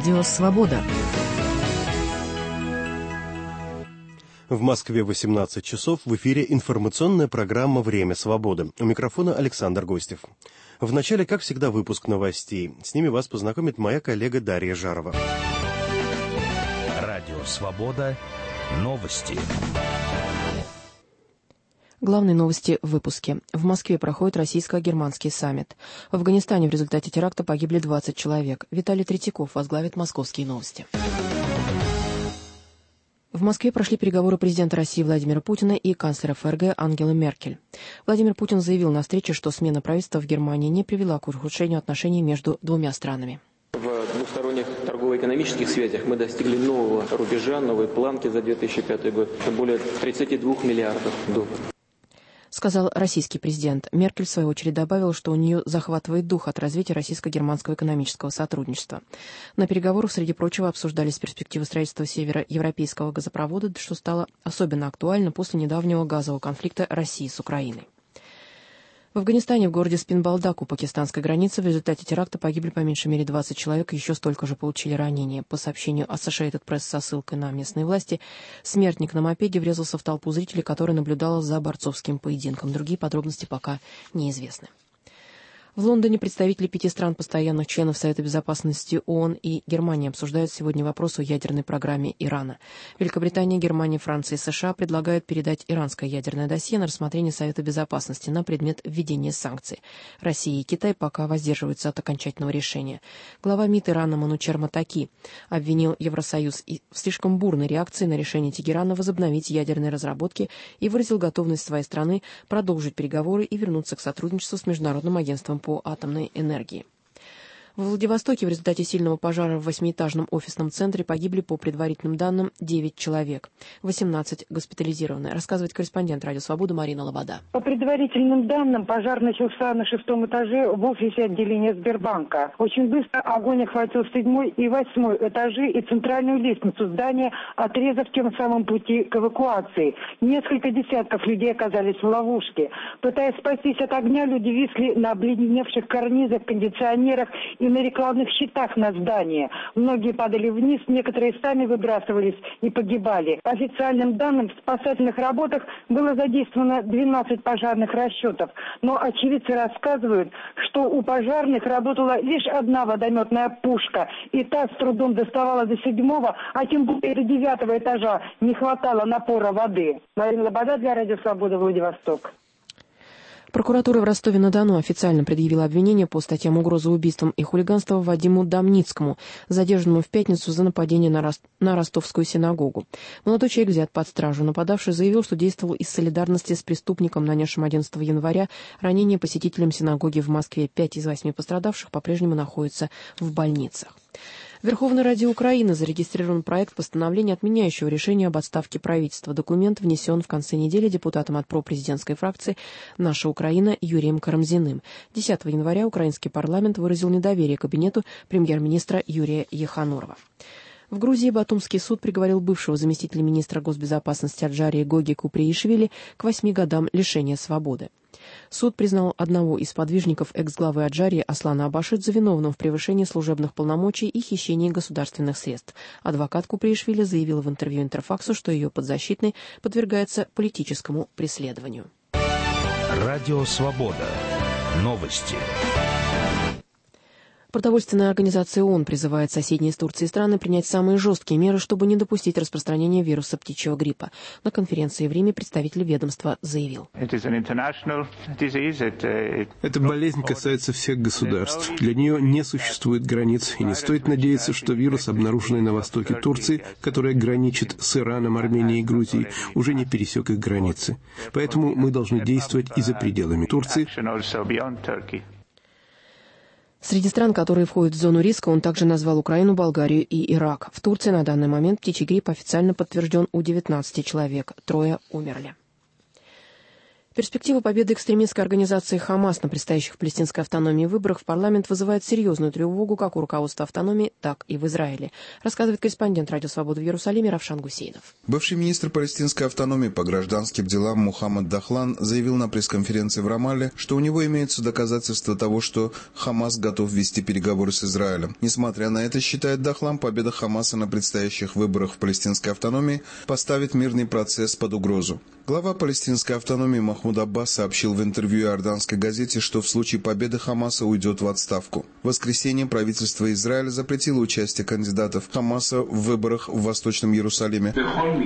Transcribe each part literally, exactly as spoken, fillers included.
Радио «Свобода». В Москве восемнадцать часов, в эфире информационная программа «Время свободы». У микрофона Александр Гостев. В начале, как всегда, выпуск новостей. С ними вас познакомит моя коллега Дарья Жарова. Радио «Свобода». Новости. Главные новости в выпуске. В Москве проходит российско-германский саммит. В Афганистане в результате теракта погибли двадцать человек. Виталий Третьяков возглавит «Московские новости». В Москве прошли переговоры президента России Владимира Путина и канцлера ФРГ Ангелы Меркель. Владимир Путин заявил на встрече, что смена правительства в Германии не привела к ухудшению отношений между двумя странами. В двусторонних торгово-экономических связях мы достигли нового рубежа, новой планки за две тысячи пятый год. Это более тридцати двух миллиардов долларов. Сказал российский президент. Меркель, в свою очередь, добавила, что у нее захватывает дух от развития российско-германского экономического сотрудничества. На переговорах, среди прочего, обсуждались перспективы строительства североевропейского газопровода, что стало особенно актуально после недавнего газового конфликта России с Украиной. В Афганистане, в городе Спинбалдак у пакистанской границы, в результате теракта погибли по меньшей мере двадцать человек, еще столько же получили ранения. По сообщению Associated Press со ссылкой на местные власти, смертник на мопеде врезался в толпу зрителей, которая наблюдала за борцовским поединком. Другие подробности пока неизвестны. В Лондоне представители пяти стран, постоянных членов Совета Безопасности ООН и Германии обсуждают сегодня вопрос о ядерной программе Ирана. Великобритания, Германия, Франция и США предлагают передать иранское ядерное досье на рассмотрение Совета Безопасности на предмет введения санкций. Россия и Китай пока воздерживаются от окончательного решения. Глава МИД Ирана Манучер Матаки обвинил Евросоюз в слишком бурной реакции на решение Тегерана возобновить ядерные разработки и выразил готовность своей страны продолжить переговоры и вернуться к сотрудничеству с Международным агентством по атомной энергии. В Владивостоке в результате сильного пожара в восьмиэтажном офисном центре погибли, по предварительным данным, девять человек. восемнадцать госпитализированы. Рассказывает корреспондент «Радио Свобода» Марина Лобода. По предварительным данным, пожар начался на шестом этаже в офисе отделения Сбербанка. Очень быстро огонь охватил седьмой и восьмой этажи и центральную лестницу здания, отрезав тем самым пути к эвакуации. Несколько десятков людей оказались в ловушке. Пытаясь спастись от огня, люди висли на обледеневших карнизах, кондиционерах и на рекламных щитах на здании. Многие падали вниз, некоторые сами выбрасывались и погибали. По официальным данным, в спасательных работах было задействовано двенадцать пожарных расчетов. Но очевидцы рассказывают, что у пожарных работала лишь одна водометная пушка. И та с трудом доставала до седьмого, а тем более до девятого этажа не хватало напора воды. Марина Лобода для Радио Свобода, Владивосток. Прокуратура в Ростове-на-Дону официально предъявила обвинение по статьям угрозы убийством и хулиганства Вадиму Домницкому, задержанному в пятницу за нападение на, Рост... на ростовскую синагогу. Молодой человек взят под стражу. Нападавший заявил, что действовал из солидарности с преступником, нанесшим одиннадцатого января ранение посетителям синагоги в Москве. Пять из восьми пострадавших по-прежнему находятся в больницах. В Верховной Раде Украины зарегистрирован проект постановления, отменяющего решение об отставке правительства. Документ внесен в конце недели депутатом от пропрезидентской фракции «Наша Украина» Юрием Карамзиным. десятого января украинский парламент выразил недоверие кабинету премьер-министра Юрия Еханурова. В Грузии Батумский суд приговорил бывшего заместителя министра госбезопасности Аджария Гоги Куприишвили к восьми годам лишения свободы. Суд признал одного из подвижников экс-главы Аджарии Аслана Абашидзе виновным в превышении служебных полномочий и хищении государственных средств. Адвокат Куприишвили заявила в интервью Интерфаксу, что ее подзащитный подвергается политическому преследованию. Радио Свобода. Новости. Продовольственная организация ООН призывает соседние с Турцией страны принять самые жесткие меры, чтобы не допустить распространения вируса птичьего гриппа. На конференции в Риме представитель ведомства заявил. Эта болезнь касается всех государств. Для нее не существует границ, и не стоит надеяться, что вирус, обнаруженный на востоке Турции, который граничит с Ираном, Арменией и Грузией, уже не пересек их границы. Поэтому мы должны действовать и за пределами Турции. Среди стран, которые входят в зону риска, он также назвал Украину, Болгарию и Ирак. В Турции на данный момент птичий грипп официально подтвержден у девятнадцати человек. Трое умерли. Перспектива победы экстремистской организации «Хамас» на предстоящих в палестинской автономии выборах в парламент вызывает серьезную тревогу как у руководства автономии, так и в Израиле, рассказывает корреспондент «Радио Свобода» в Иерусалиме Равшан Гусейнов. Бывший министр палестинской автономии по гражданским делам Мухаммад Дахлан заявил на пресс-конференции в Рамалле, что у него имеются доказательства того, что «Хамас» готов вести переговоры с Израилем. Несмотря на это, считает Дахлан, победа «Хамаса» на предстоящих выборах в палестинской автономии поставит мирный процесс под угрозу. Глава палестинской автономии Махмуд Аббас сообщил в интервью иорданской газете, что в случае победы Хамаса уйдет в отставку. В воскресенье правительство Израиля запретило участие кандидатов Хамаса в выборах в Восточном Иерусалиме.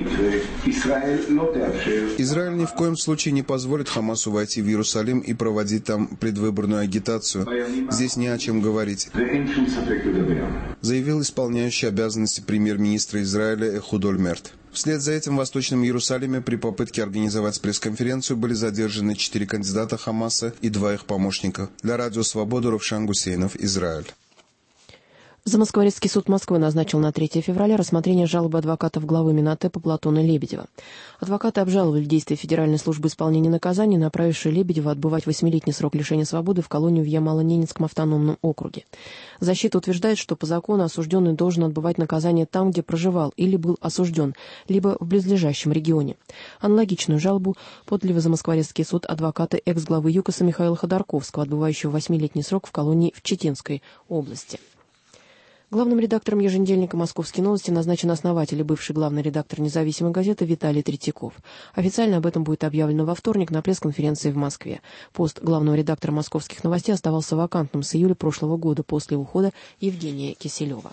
Израиль ни в коем случае не позволит Хамасу войти в Иерусалим и проводить там предвыборную агитацию. Здесь не о чем говорить, заявил исполняющий обязанности премьер-министра Израиля Эхуд Ольмерт. Вслед за этим в Восточном Иерусалиме при попытке организовать пресс-конференцию были задержаны четыре кандидата Хамаса и два их помощника. Для Радио Свобода Равшан Гусейнов, Израиль. Замоскворецкий суд Москвы назначил на третьего февраля рассмотрение жалобы адвокатов главы Минатепа Платона Лебедева. Адвокаты обжаловали действия Федеральной службы исполнения наказаний, направившей Лебедева отбывать восьмилетний срок лишения свободы в колонию в Ямало-Ненецком автономном округе. Защита утверждает, что по закону осужденный должен отбывать наказание там, где проживал или был осужден, либо в близлежащем регионе. Аналогичную жалобу подали в Замоскворецкий суд адвокаты экс-главы ЮКОСа Михаила Ходорковского, отбывающего восьмилетний срок в колонии в Читинской области. Главным редактором еженедельника «Московские новости» назначен основатель и бывший главный редактор независимой газеты Виталий Третьяков. Официально об этом будет объявлено во вторник на пресс-конференции в Москве. Пост главного редактора «Московских новостей» оставался вакантным с июля прошлого года после ухода Евгения Киселева.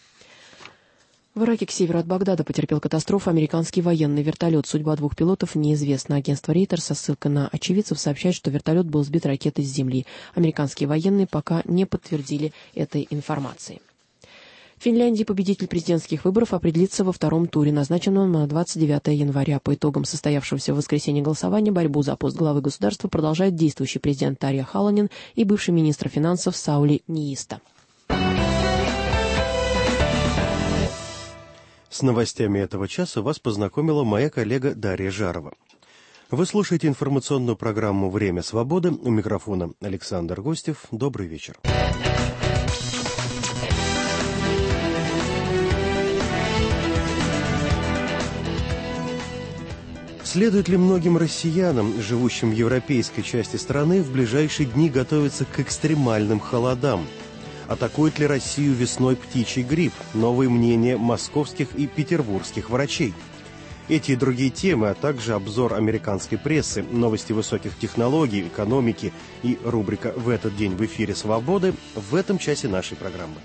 В Ираке к северу от Багдада потерпел катастрофу американский военный вертолет. Судьба двух пилотов неизвестна. Агентство Рейтер со ссылкой на очевидцев сообщает, что вертолет был сбит ракетой с земли. Американские военные пока не подтвердили этой информации. В Финляндии победитель президентских выборов определится во втором туре, назначенном на двадцать девятое января. По итогам состоявшегося в воскресенье голосования борьбу за пост главы государства продолжает действующий президент Тарja Халонен и бывший министр финансов Саули Нииста. С новостями этого часа вас познакомила моя коллега Дарья Жарова. Вы слушаете информационную программу «Время свободы». У микрофона Александр Гостев. Добрый вечер. Следует ли многим россиянам, живущим в европейской части страны, в ближайшие дни готовиться к экстремальным холодам? Атакует ли Россию весной птичий грипп? Новые мнения московских и петербургских врачей. Эти и другие темы, а также обзор американской прессы, новости высоких технологий, экономики и рубрика «В этот день в эфире свободы» в этом часе нашей программы.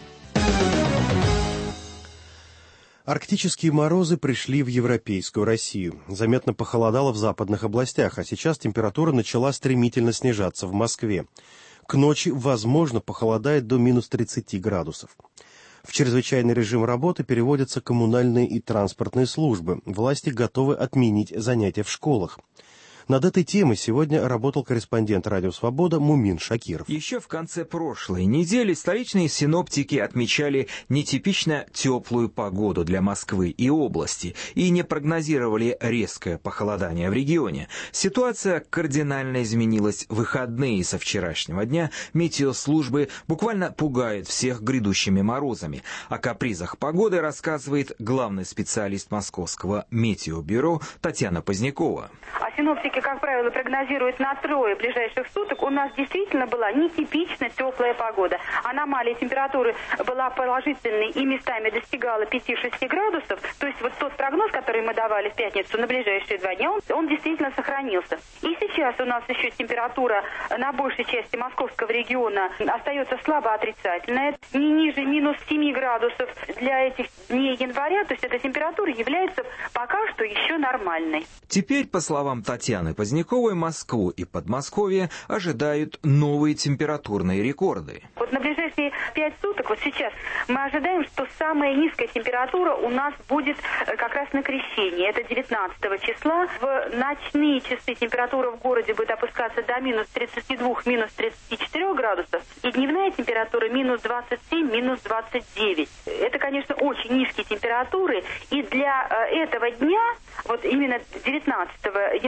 Арктические морозы пришли в европейскую Россию. Заметно похолодало в западных областях, а сейчас температура начала стремительно снижаться в Москве. К ночи, возможно, похолодает до минус тридцати градусов. В чрезвычайный режим работы переводятся коммунальные и транспортные службы. Власти готовы отменить занятия в школах. Над этой темой сегодня работал корреспондент «Радио Свобода» Мумин Шакиров. Еще в конце прошлой недели столичные синоптики отмечали нетипично теплую погоду для Москвы и области и не прогнозировали резкое похолодание в регионе. Ситуация кардинально изменилась в выходные. Со вчерашнего дня метеослужбы буквально пугают всех грядущими морозами. О капризах погоды рассказывает главный специалист Московского метеобюро Татьяна Позднякова. А синоптики, как правило, прогнозируют на трое ближайших суток. У нас действительно была нетипично теплая погода. Аномалия температуры была положительной и местами достигала пяти-шести градусов. То есть вот тот прогноз, который мы давали в пятницу на ближайшие два дня, он, он действительно сохранился. И сейчас у нас еще температура на большей части московского региона остается слабо отрицательная. Не ниже минус семи градусов для этих дней января. То есть эта температура является пока что еще нормальной. Теперь, по словам Татьяны Поздняковой, Москву и Подмосковье ожидают новые температурные рекорды. Вот на ближайшие пять суток, вот сейчас, мы ожидаем, что самая низкая температура у нас будет как раз на Крещении. Это девятнадцатого числа. В ночные часы температура в городе будет опускаться до минус тридцати двух, минус тридцати четырёх градусов. И дневная температура минус двадцать семь, минус двадцать девять. Это, конечно, очень низкие температуры. И для этого дня, вот именно девятнадцатого января,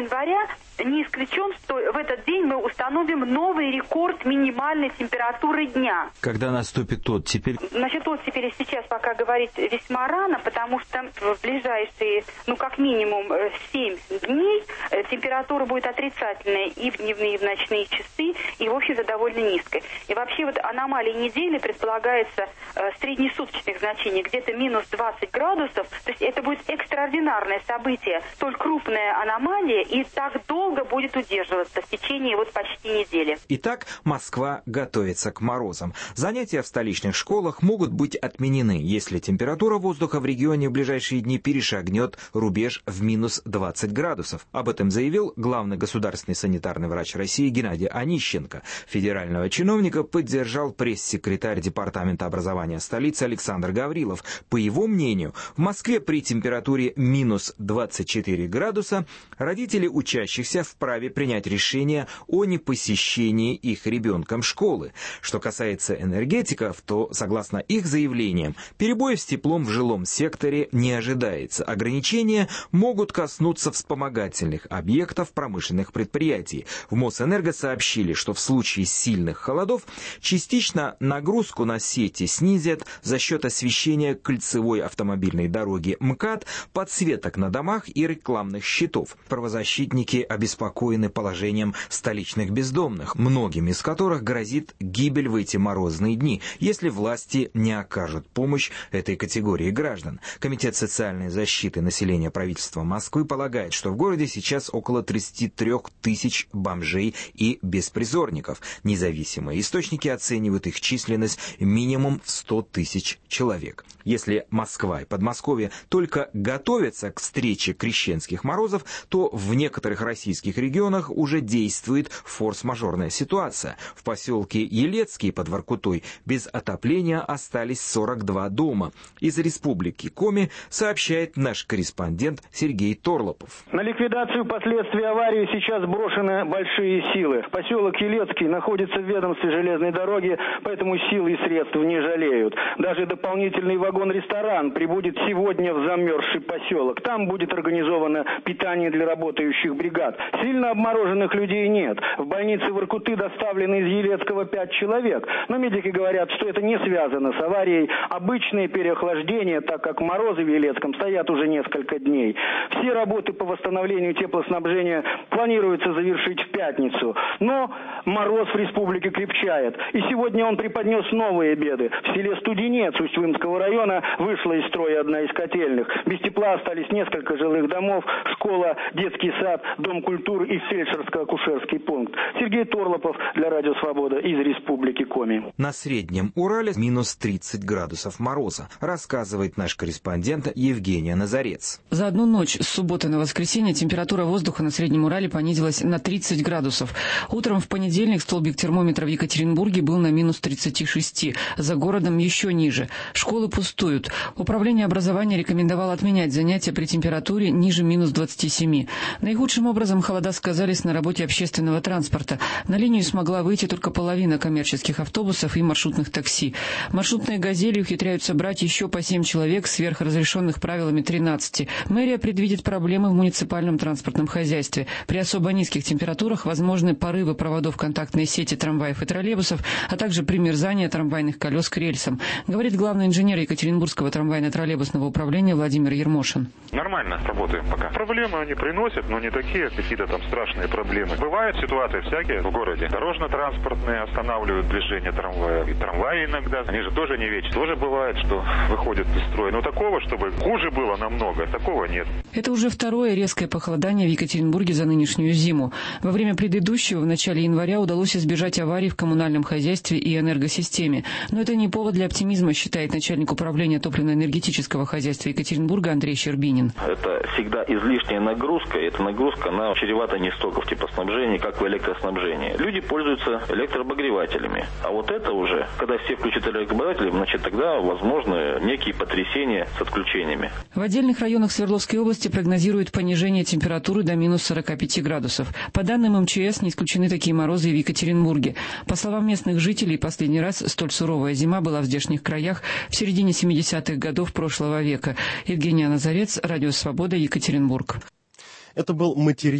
не исключен, что в этот день мы установим новый рекорд минимальной температуры дня. Когда наступит оттепель? Насчет оттепели сейчас пока говорить весьма рано, потому что в ближайшие, ну как минимум семь дней температура будет отрицательная и в дневные, и в ночные часы, и в общем-то довольно низкая. И вообще вот аномалии недели предполагается э, среднесуточных значений, где-то минус двадцать градусов, то есть это будет экстраординарное событие, столь крупная аномалия, и так долго будет удерживаться в течение вот почти недели. Итак, Москва готовится к морозам. Занятия в столичных школах могут быть отменены, если температура воздуха в регионе в ближайшие дни перешагнет рубеж в минус двадцать градусов. Об этом заявил главный государственный санитарный врач России Геннадий Онищенко. Федерального чиновника поддержал пресс-секретарь Департамента образования столицы Александр Гаврилов. По его мнению, в Москве при температуре минус двадцать четыре градуса родители учащихся вправе принять решение о непосещении их ребенком школы. Что касается энергетиков, то, согласно их заявлениям, перебоев с теплом в жилом секторе не ожидается. Ограничения могут коснуться вспомогательных объектов промышленных предприятий. В Мосэнерго сообщили, что в случае сильных холодов частично нагрузку на сети снизят за счет освещения кольцевой автомобильной дороги МКАД, подсветок на домах и рекламных щитов. Правозащитники обеспечивают обеспокоены положением столичных бездомных, многим из которых грозит гибель в эти морозные дни, если власти не окажут помощь этой категории граждан. Комитет социальной защиты населения правительства Москвы полагает, что в городе сейчас около тридцать три тысяч бомжей и беспризорников. Независимые источники оценивают их численность минимум в сто тысяч человек. Если Москва и Подмосковье только готовятся к встрече крещенских морозов, то в некоторых российских регионах уже действует форс-мажорная ситуация. В поселке Елецкий под Воркутой без отопления остались сорок два дома. Из республики Коми сообщает наш корреспондент Сергей Торлопов. На ликвидацию последствий аварии сейчас брошены большие силы. Поселок Елецкий находится в ведомстве железной дороги, поэтому сил и средств не жалеют. Даже дополнительный вагон-ресторан прибудет сегодня в замерзший поселок. Там будет организовано питание для работающих бригад. Сильно обмороженных людей нет. В больнице Воркуты доставлены из Елецкого пять человек. Но медики говорят, что это не связано с аварией. Обычное переохлаждение, так как морозы в Елецком стоят уже несколько дней. Все работы по восстановлению теплоснабжения планируется завершить в пятницу. Но мороз в республике крепчает. И сегодня он преподнес новые беды. В селе Студенец Усть-Вымского района вышла из строя одна из котельных. Без тепла остались несколько жилых домов, школа, детский сад, дом культуры и фельдшерско-акушерский пункт. Сергей Торлопов для Радио Свобода из Республики Коми. На Среднем Урале минус тридцать градусов мороза, рассказывает наш корреспондент Евгения Назарец. За одну ночь с субботы на воскресенье температура воздуха на Среднем Урале понизилась на тридцать градусов. Утром в понедельник столбик термометра в Екатеринбурге был на минус тридцать шесть, за городом еще ниже. Школы пустуют. Управление образования рекомендовало отменять занятия при температуре ниже минус двадцати семи. Наихудшим образом холода сказались на работе общественного транспорта. На линию смогла выйти только половина коммерческих автобусов и маршрутных такси. Маршрутные «Газели» ухитряются брать еще по семь человек сверх разрешенных правилами тринадцати. Мэрия предвидит проблемы в муниципальном транспортном хозяйстве. При особо низких температурах возможны порывы проводов контактной сети трамваев и троллейбусов, а также примерзание трамвайных колес к рельсам, говорит главный инженер Екатеринбургского трамвайно-троллейбусного управления Владимир Ермошин. Нормально работаем пока. Проблемы они приносят, но не такие какие-то там страшные проблемы. Бывают ситуации всякие в городе. Дорожно-транспортные останавливают движение трамвая. И трамваи иногда, они же тоже не вечны. Тоже бывает, что выходят из строя. Но такого, чтобы хуже было намного, такого нет. Это уже второе резкое похолодание в Екатеринбурге за нынешнюю зиму. Во время предыдущего, в начале января, удалось избежать аварий в коммунальном хозяйстве и энергосистеме. Но это не повод для оптимизма, считает начальник управления топливно-энергетического хозяйства Екатеринбурга Андрей Щербинин. Это всегда излишняя нагрузка. Эта нагрузка, она чревата не столько в теплоснабжении, как в электроснабжении. Люди пользуются электрообогревателями. А вот это уже, когда все включат электрообогреватели, значит тогда возможны некие потрясения с отключениями. В отдельных районах Свердловской области прогнозируют понижение температуры до минус сорока пяти градусов. По данным эм че эс, не исключены такие морозы и в Екатеринбурге. По словам местных жителей, последний раз столь суровая зима была в здешних краях в середине семидесятых годов прошлого века. Евгения Назарец, Радио Свобода, Екатеринбург. Это был материал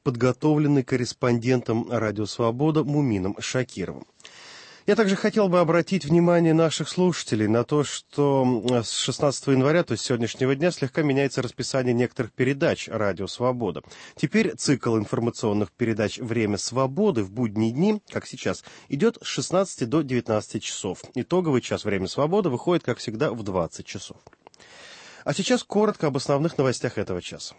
подготовленный корреспондентом «Радио Свобода» Мумином Шакировым. Я также хотел бы обратить внимание наших слушателей на то, что с шестнадцатого января, то есть сегодняшнего дня, слегка меняется расписание некоторых передач «Радио Свобода». Теперь цикл информационных передач «Время свободы» в будние дни, как сейчас, идет с шестнадцати до девятнадцати часов. Итоговый час «Время свободы» выходит, как всегда, в двадцать часов. А сейчас коротко об основных новостях этого часа.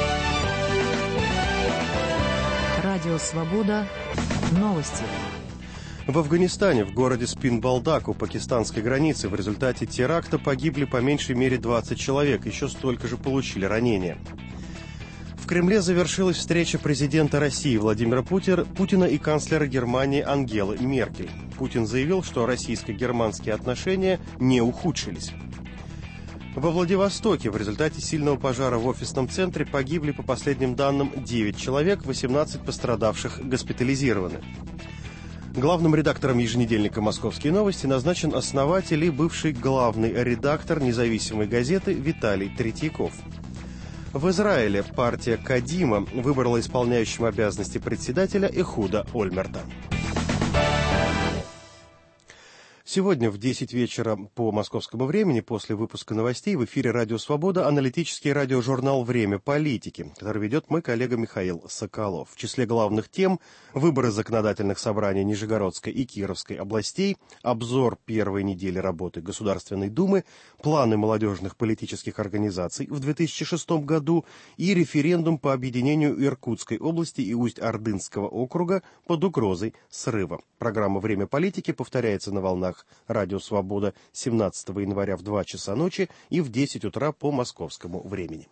Радио Свобода. Новости. В Афганистане, в городе Спин-Балдак у пакистанской границы, в результате теракта погибли по меньшей мере двадцать человек, еще столько же получили ранения. В Кремле завершилась встреча президента России Владимира Путина и канцлера Германии Ангелы Меркель. Путин заявил, что российско-германские отношения не ухудшились. Во Владивостоке в результате сильного пожара в офисном центре погибли, по последним данным, девять человек, восемнадцать пострадавших госпитализированы. Главным редактором еженедельника «Московские новости» назначен основатель и бывший главный редактор независимой газеты Виталий Третьяков. В Израиле партия Кадима выбрала исполняющим обязанности председателя Эхуда Ольмерта. Сегодня в десять вечера по московскому времени, после выпуска новостей, в эфире «Радио Свобода» аналитический радиожурнал «Время политики», который ведет мой коллега Михаил Соколов. В числе главных тем – выборы законодательных собраний Нижегородской и Кировской областей, обзор первой недели работы Государственной Думы, планы молодежных политических организаций в две тысячи шестом году и референдум по объединению Иркутской области и Усть-Ордынского округа под угрозой срыва. Программа «Время политики» повторяется на волнах «Радио Свобода» семнадцатого января в два часа ночи и в десять утра по московскому времени.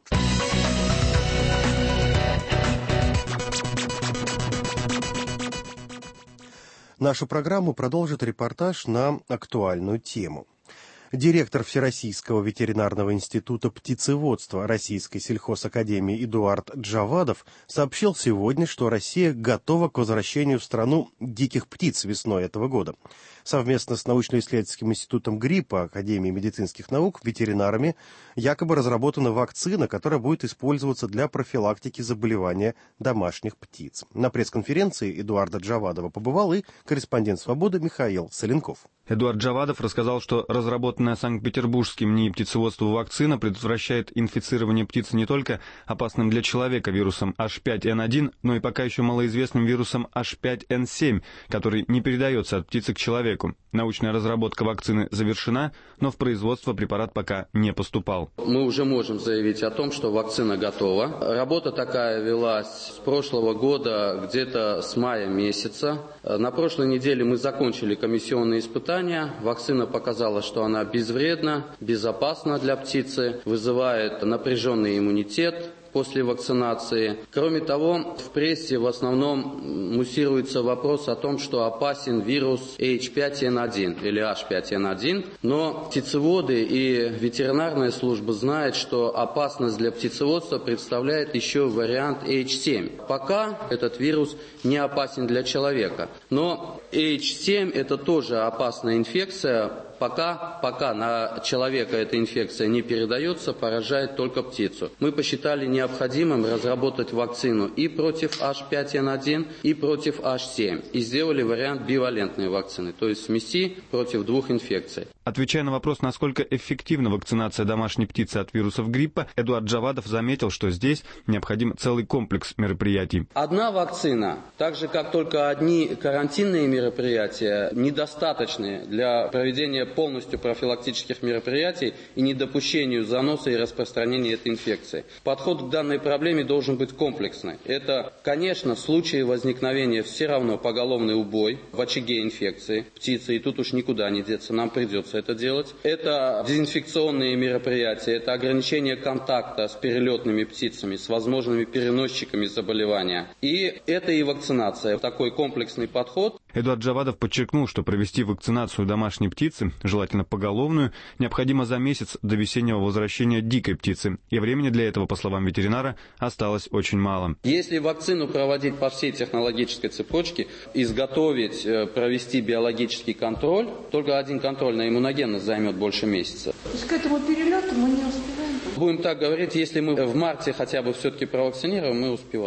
Нашу программу продолжит репортаж на актуальную тему. Директор Всероссийского ветеринарного института птицеводства Российской сельхозакадемии Эдуард Джавадов сообщил сегодня, что Россия готова к возвращению в страну диких птиц весной этого года. Совместно с научно-исследовательским институтом гриппа Академии медицинских наук ветеринарами якобы разработана вакцина, которая будет использоваться для профилактики заболевания домашних птиц. На пресс-конференции Эдуарда Джавадова побывал и корреспондент «Свободы» Михаил Соленков. Эдуард Джавадов рассказал, что разработанная Санкт-Петербургским НИИ птицеводства вакцина предотвращает инфицирование птиц не только опасным для человека вирусом эйч пять эн один, но и пока еще малоизвестным вирусом эйч пять эн семь, который не передается от птицы к человеку. Научная разработка вакцины завершена, но в производство препарат пока не поступал. Мы уже можем заявить о том, что вакцина готова. Работа такая велась с прошлого года, где-то с мая месяца. На прошлой неделе мы закончили комиссионные испытания. Вакцина показала, что она безвредна, безопасна для птицы, вызывает напряженный иммунитет после вакцинации. Кроме того, в прессе в основном муссируется вопрос о том, что опасен вирус эйч пять эн один или эйч пять эн один, но птицеводы и ветеринарная служба знают, что опасность для птицеводства представляет еще вариант эйч семь. Пока этот вирус не опасен для человека, но эйч семь это тоже опасная инфекция. Пока, пока на человека эта инфекция не передается, поражает только птицу. Мы посчитали необходимым разработать вакцину и против эйч пять эн один, и против эйч семь. И сделали вариант бивалентной вакцины, то есть смеси против двух инфекций. Отвечая на вопрос, насколько эффективна вакцинация домашней птицы от вирусов гриппа, Эдуард Джавадов заметил, что здесь необходим целый комплекс мероприятий. Одна вакцина, так же как только одни карантинные мероприятия, недостаточны для проведения полностью профилактических мероприятий и недопущению заноса и распространения этой инфекции. Подход к данной проблеме должен быть комплексный. Это, конечно, в случае возникновения все равно поголовный убой в очаге инфекции птицы, и тут уж никуда не деться, нам придется это делать. Это дезинфекционные мероприятия, это ограничение контакта с перелетными птицами, с возможными переносчиками заболевания. И это и вакцинация. Такой комплексный подход. Эдуард Джавадов подчеркнул, что провести вакцинацию домашней птицы, желательно поголовную, необходимо за месяц до весеннего возвращения дикой птицы. И времени для этого, по словам ветеринара, осталось очень мало. Если вакцину проводить по всей технологической цепочке, изготовить, провести биологический контроль, только один контроль на иммуногенность займет больше месяца. То есть к этому перелету мы не успеваем? Будем так говорить, если мы в марте хотя бы все-таки провакцинируем, мы успеваем.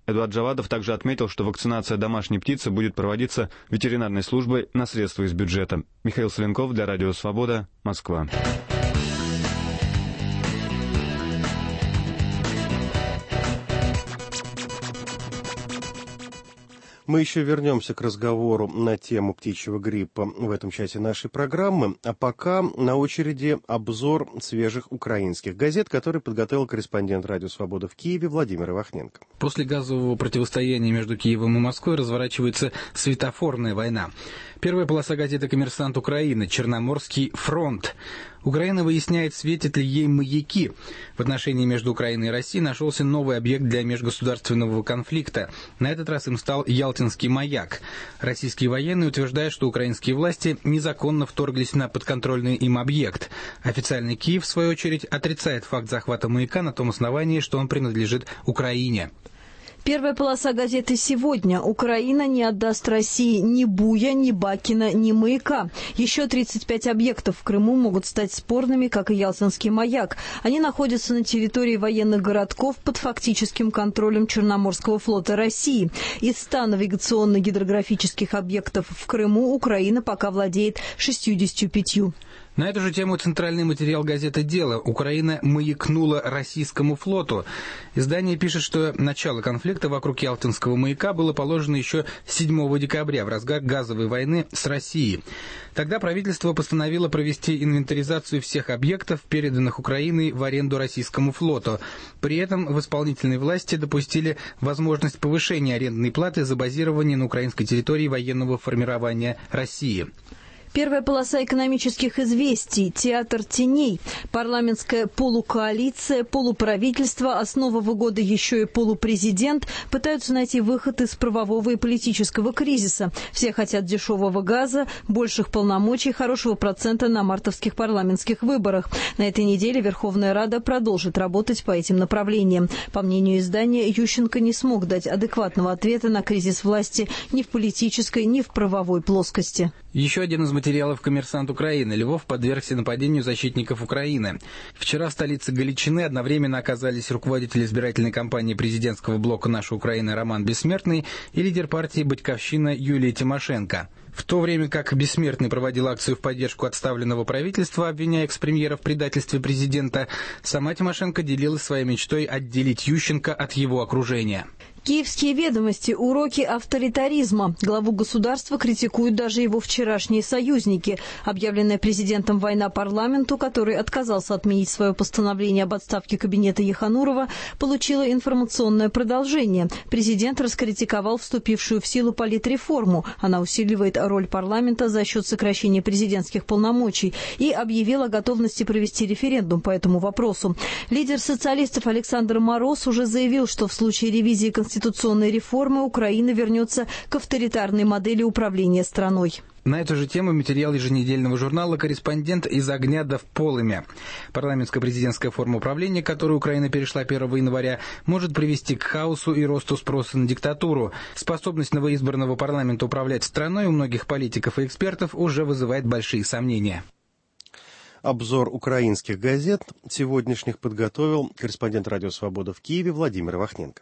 Эдуард Джавадов также отметил, что вакцинация домашней птицы будет проводиться ветеринарной службой на средства из бюджета. Михаил Соленков для Радио Свобода, Москва. Мы еще вернемся к разговору на тему птичьего гриппа в этом часе нашей программы, а пока на очереди обзор свежих украинских газет, который подготовил корреспондент Радио Свобода в Киеве Владимир Ивахненко. После газового противостояния между Киевом и Москвой разворачивается светофорная война. Первая полоса газеты «Коммерсант Украины», Черноморский фронт. Украина выясняет, светят ли ей маяки. В отношении между Украиной и Россией нашелся новый объект для межгосударственного конфликта. На этот раз им стал Ялтинский маяк. Российские военные утверждают, что украинские власти незаконно вторглись на подконтрольный им объект. Официальный Киев, в свою очередь, отрицает факт захвата маяка на том основании, что он принадлежит Украине. Первая полоса газеты «Сегодня». Украина не отдаст России ни Буя, ни Бакина, ни маяка. Еще тридцать пять объектов в Крыму могут стать спорными, как и Ялтинский маяк. Они находятся на территории военных городков под фактическим контролем Черноморского флота России. Из ста навигационно-гидрографических объектов в Крыму Украина пока владеет шестьюдесятью пятью. На эту же тему центральный материал газеты «Дело». Украина маякнула российскому флоту. Издание пишет, что начало конфликта вокруг Ялтинского маяка было положено еще седьмого декабря, в разгар газовой войны с Россией. Тогда правительство постановило провести инвентаризацию всех объектов, переданных Украиной в аренду российскому флоту. При этом в исполнительной власти допустили возможность повышения арендной платы за базирование на украинской территории военного формирования России. Первая полоса экономических известий. Театр теней. Парламентская полукоалиция, полуправительство, а с нового года еще и полупрезидент пытаются найти выход из правового и политического кризиса. Все хотят дешевого газа, больших полномочий, хорошего процента на мартовских парламентских выборах. На этой неделе Верховная Рада продолжит работать по этим направлениям. По мнению издания, Ющенко не смог дать адекватного ответа на кризис власти ни в политической, ни в правовой плоскости. Еще один из материалов «Коммерсант Украины». Львов подвергся нападению защитников Украины. Вчера в столице Галичины одновременно оказались руководитель избирательной кампании президентского блока «Наша Украина» Роман Бессмертный и лидер партии «Батьковщина» Юлия Тимошенко. В то время как Бессмертный проводил акцию в поддержку отставленного правительства, обвиняя экс-премьера в предательстве президента, сама Тимошенко делилась своей мечтой отделить Ющенко от его окружения. Киевские ведомости. Уроки авторитаризма. Главу государства критикуют даже его вчерашние союзники. Объявленная президентом война парламенту, который отказался отменить свое постановление об отставке кабинета Еханурова, получила информационное продолжение. Президент раскритиковал вступившую в силу политреформу. Она усиливает роль парламента за счет сокращения президентских полномочий и объявил о готовности провести референдум по этому вопросу. Лидер социалистов Александр Мороз уже заявил, что в случае ревизии Конституции Конституционной реформы Украина вернется к авторитарной модели управления страной. На эту же тему материал еженедельного журнала «Корреспондент из огня до в полымя». Парламентская президентская форма управления, которую Украина перешла первого января, может привести к хаосу и росту спроса на диктатуру. Способность новоизбранного парламента управлять страной у многих политиков и экспертов уже вызывает большие сомнения. Обзор украинских газет сегодняшних подготовил корреспондент Радио Свобода в Киеве Владимир Ивахненко.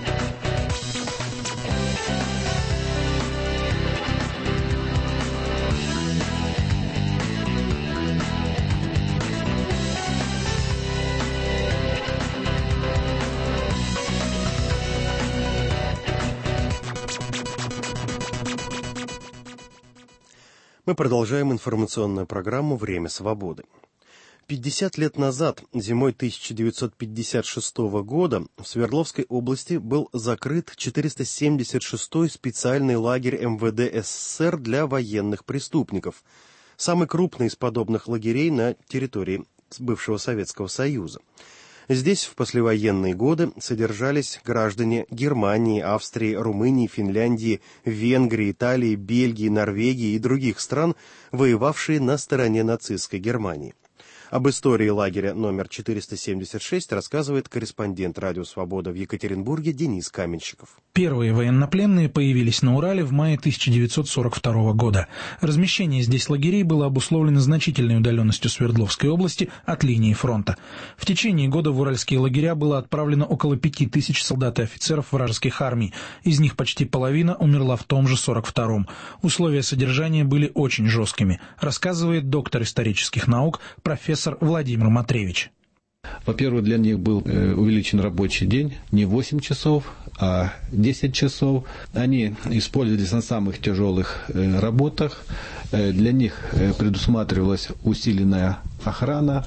Мы продолжаем информационную программу «Время свободы». пятьдесят лет назад, зимой тысяча девятьсот пятьдесят шестого года, в Свердловской области был закрыт четыреста семьдесят шестой специальный лагерь эм вэ дэ эс эс эс эр для военных преступников, самый крупный из подобных лагерей на территории бывшего Советского Союза. Здесь в послевоенные годы содержались граждане Германии, Австрии, Румынии, Финляндии, Венгрии, Италии, Бельгии, Норвегии и других стран, воевавшие на стороне нацистской Германии. Об истории лагеря номер четыреста семьдесят шесть рассказывает корреспондент «Радио Свобода» в Екатеринбурге Денис Каменщиков. Первые военнопленные появились на Урале в мае тысяча девятьсот сорок второго года. Размещение здесь лагерей было обусловлено значительной удаленностью Свердловской области от линии фронта. В течение года в уральские лагеря было отправлено около пяти тысяч солдат и офицеров вражеских армий. Из них почти половина умерла в том же сорок втором. Условия содержания были очень жесткими, рассказывает доктор исторических наук профессор Владимир Матревич. Во-первых, для них был увеличен рабочий день не восемь часов, а десять часов. Они использовались на самых тяжелых работах. Для них предусматривалась усиленная охрана.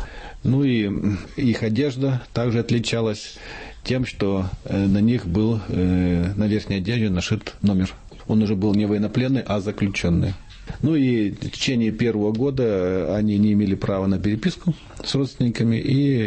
Ну и их одежда также отличалась тем, что на них был на верхней одежде нашит номер. Он уже был не военнопленный, а заключенный. Ну и в течение первого года они не имели права на переписку с родственниками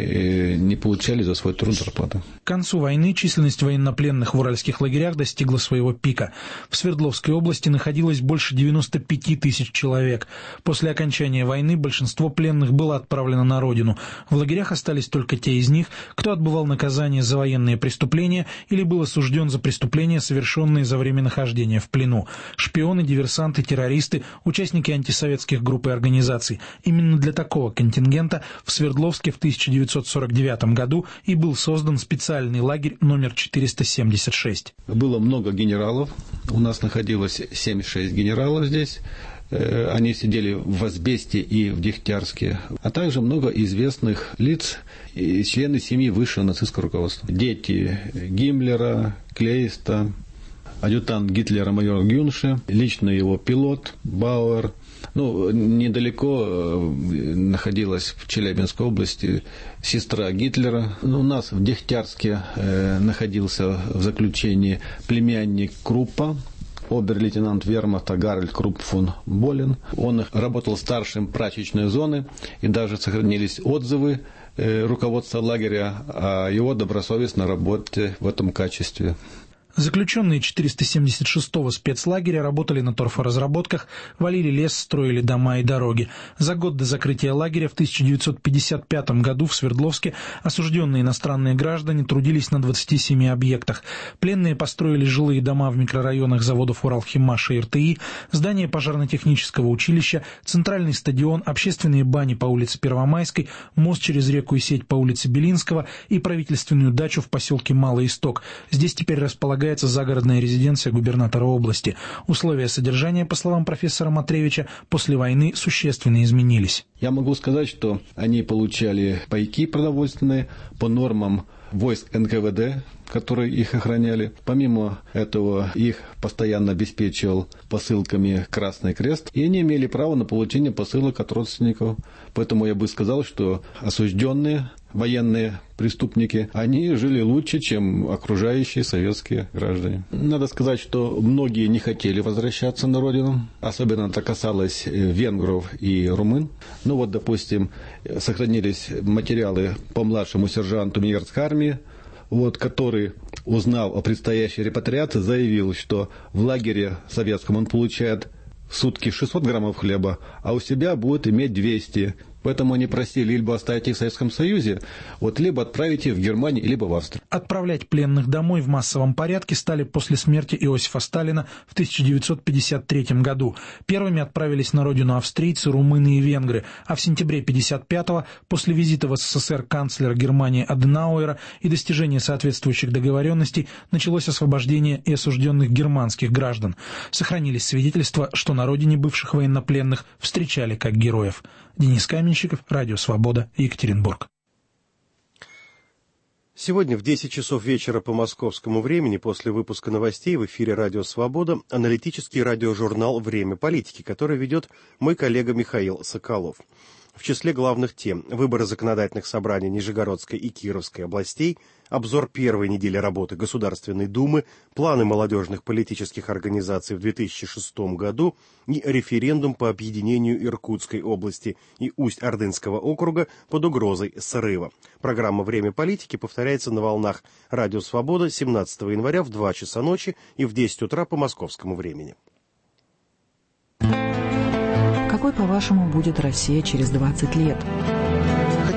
и не получали за свой труд зарплаты. К концу войны численность военнопленных в уральских лагерях достигла своего пика. В Свердловской области находилось больше девяноста пяти тысяч человек. После окончания войны большинство пленных было отправлено на родину. В лагерях остались только те из них, кто отбывал наказание за военные преступления или был осужден за преступления, совершенные за время нахождения в плену. Шпионы, диверсанты, террористы, участники антисоветских групп и организаций. Именно для такого контингента в Свердловске в тысяча девятьсот сорок девятом году и был создан специальный лагерь номер четыреста семьдесят шесть. Было много генералов. У нас находилось семьдесят шесть генералов здесь. Они сидели в Азбесте и в Дегтярске, а также много известных лиц и члены семьи высшего нацистского руководства. Дети Гиммлера, Клейста, адъютант Гитлера майор Гюнше, лично его пилот Бауэр. Ну, недалеко находилась в Челябинской области сестра Гитлера. Ну, у нас в Дегтярске э, находился в заключении племянник Круппа, обер-лейтенант вермахта Гарольд Крупп фон Болен. Он работал старшим прачечной зоны, и даже сохранились отзывы э, руководства лагеря о его добросовестной работе в этом качестве. Заключенные четыреста семьдесят шестого спецлагеря работали на торфоразработках, валили лес, строили дома и дороги. За год до закрытия лагеря в тысяча девятьсот пятьдесят пятом году в Свердловске осужденные иностранные граждане трудились на двадцати семи объектах. Пленные построили жилые дома в микрорайонах заводов Уралхиммаша и эр тэ и, здание пожарно-технического училища, центральный стадион, общественные бани по улице Первомайской, мост через реку и сеть по улице Белинского и правительственную дачу в поселке Малый Исток. Здесь теперь располагается загородная резиденция губернатора области. Условия содержания, по словам профессора Матревича, после войны существенно изменились. Я могу сказать, что они получали пайки продовольственные по нормам войск эн ка вэ дэ, которые их охраняли. Помимо этого, их постоянно обеспечивал посылками Красный Крест, и они имели право на получение посылок от родственников. Поэтому я бы сказал, что осужденные военные преступники, они жили лучше, чем окружающие советские граждане. Надо сказать, что многие не хотели возвращаться на родину. Особенно это касалось венгров и румын. Ну вот, допустим, сохранились материалы по младшему сержанту Минерской армии, вот, который, узнав о предстоящей репатриации, заявил, что в лагере советском он получает в сутки шестьсот граммов хлеба, а у себя будет иметь двести. Поэтому они просили либо оставить их в Советском Союзе, вот, либо отправить их в Германию, либо в Австрию. Отправлять пленных домой в массовом порядке стали после смерти Иосифа Сталина в тысяча девятьсот пятьдесят третьем году. Первыми отправились на родину австрийцы, румыны и венгры, а в сентябре пятьдесят пятого, после визита в эс эс эс эр канцлера Германии Аденауэра и достижения соответствующих договоренностей, началось освобождение и осужденных германских граждан. Сохранились свидетельства, что на родине бывших военнопленных встречали как героев. Денис Каменщиков, Радио Свобода, Екатеринбург. Сегодня в десять часов вечера по московскому времени после выпуска новостей в эфире Радио Свобода аналитический радиожурнал «Время политики», который ведет мой коллега Михаил Соколов. В числе главных тем – выборы законодательных собраний Нижегородской и Кировской областей, обзор первой недели работы Государственной Думы, планы молодежных политических организаций в две тысячи шестом году и референдум по объединению Иркутской области и Усть-Ордынского округа под угрозой срыва. Программа «Время политики» повторяется на волнах Радио Свобода семнадцатого января в два часа ночи и в десять утра по московскому времени. Какой, по-вашему, будет Россия через двадцать лет?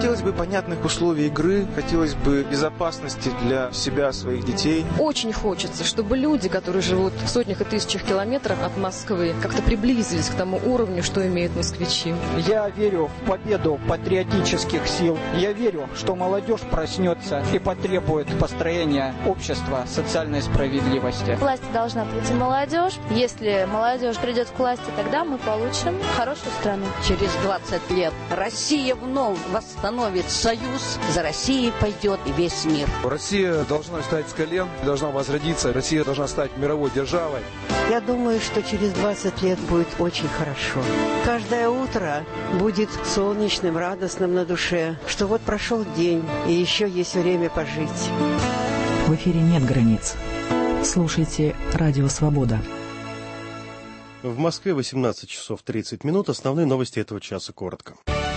Хотелось бы понятных условий игры, хотелось бы безопасности для себя, своих детей. Очень хочется, чтобы люди, которые живут в сотнях и тысячах километров от Москвы, как-то приблизились к тому уровню, что имеют москвичи. Я верю в победу патриотических сил. Я верю, что молодежь проснется и потребует построения общества социальной справедливости. Власть должна прийти молодежь. Если молодежь придет к власти, тогда мы получим хорошую страну. Через двадцать лет Россия вновь восстановит союз. За Россией пойдет и весь мир. Россия должна встать с колен, должна возродиться. Россия должна стать мировой державой. Я думаю, что через двадцать лет будет очень хорошо. Каждое утро будет солнечным, радостным на душе, что вот прошел день, и еще есть время пожить. В эфире нет границ. Слушайте «Радио Свобода». В Москве восемнадцать часов тридцать минут. Основные новости этого часа коротко.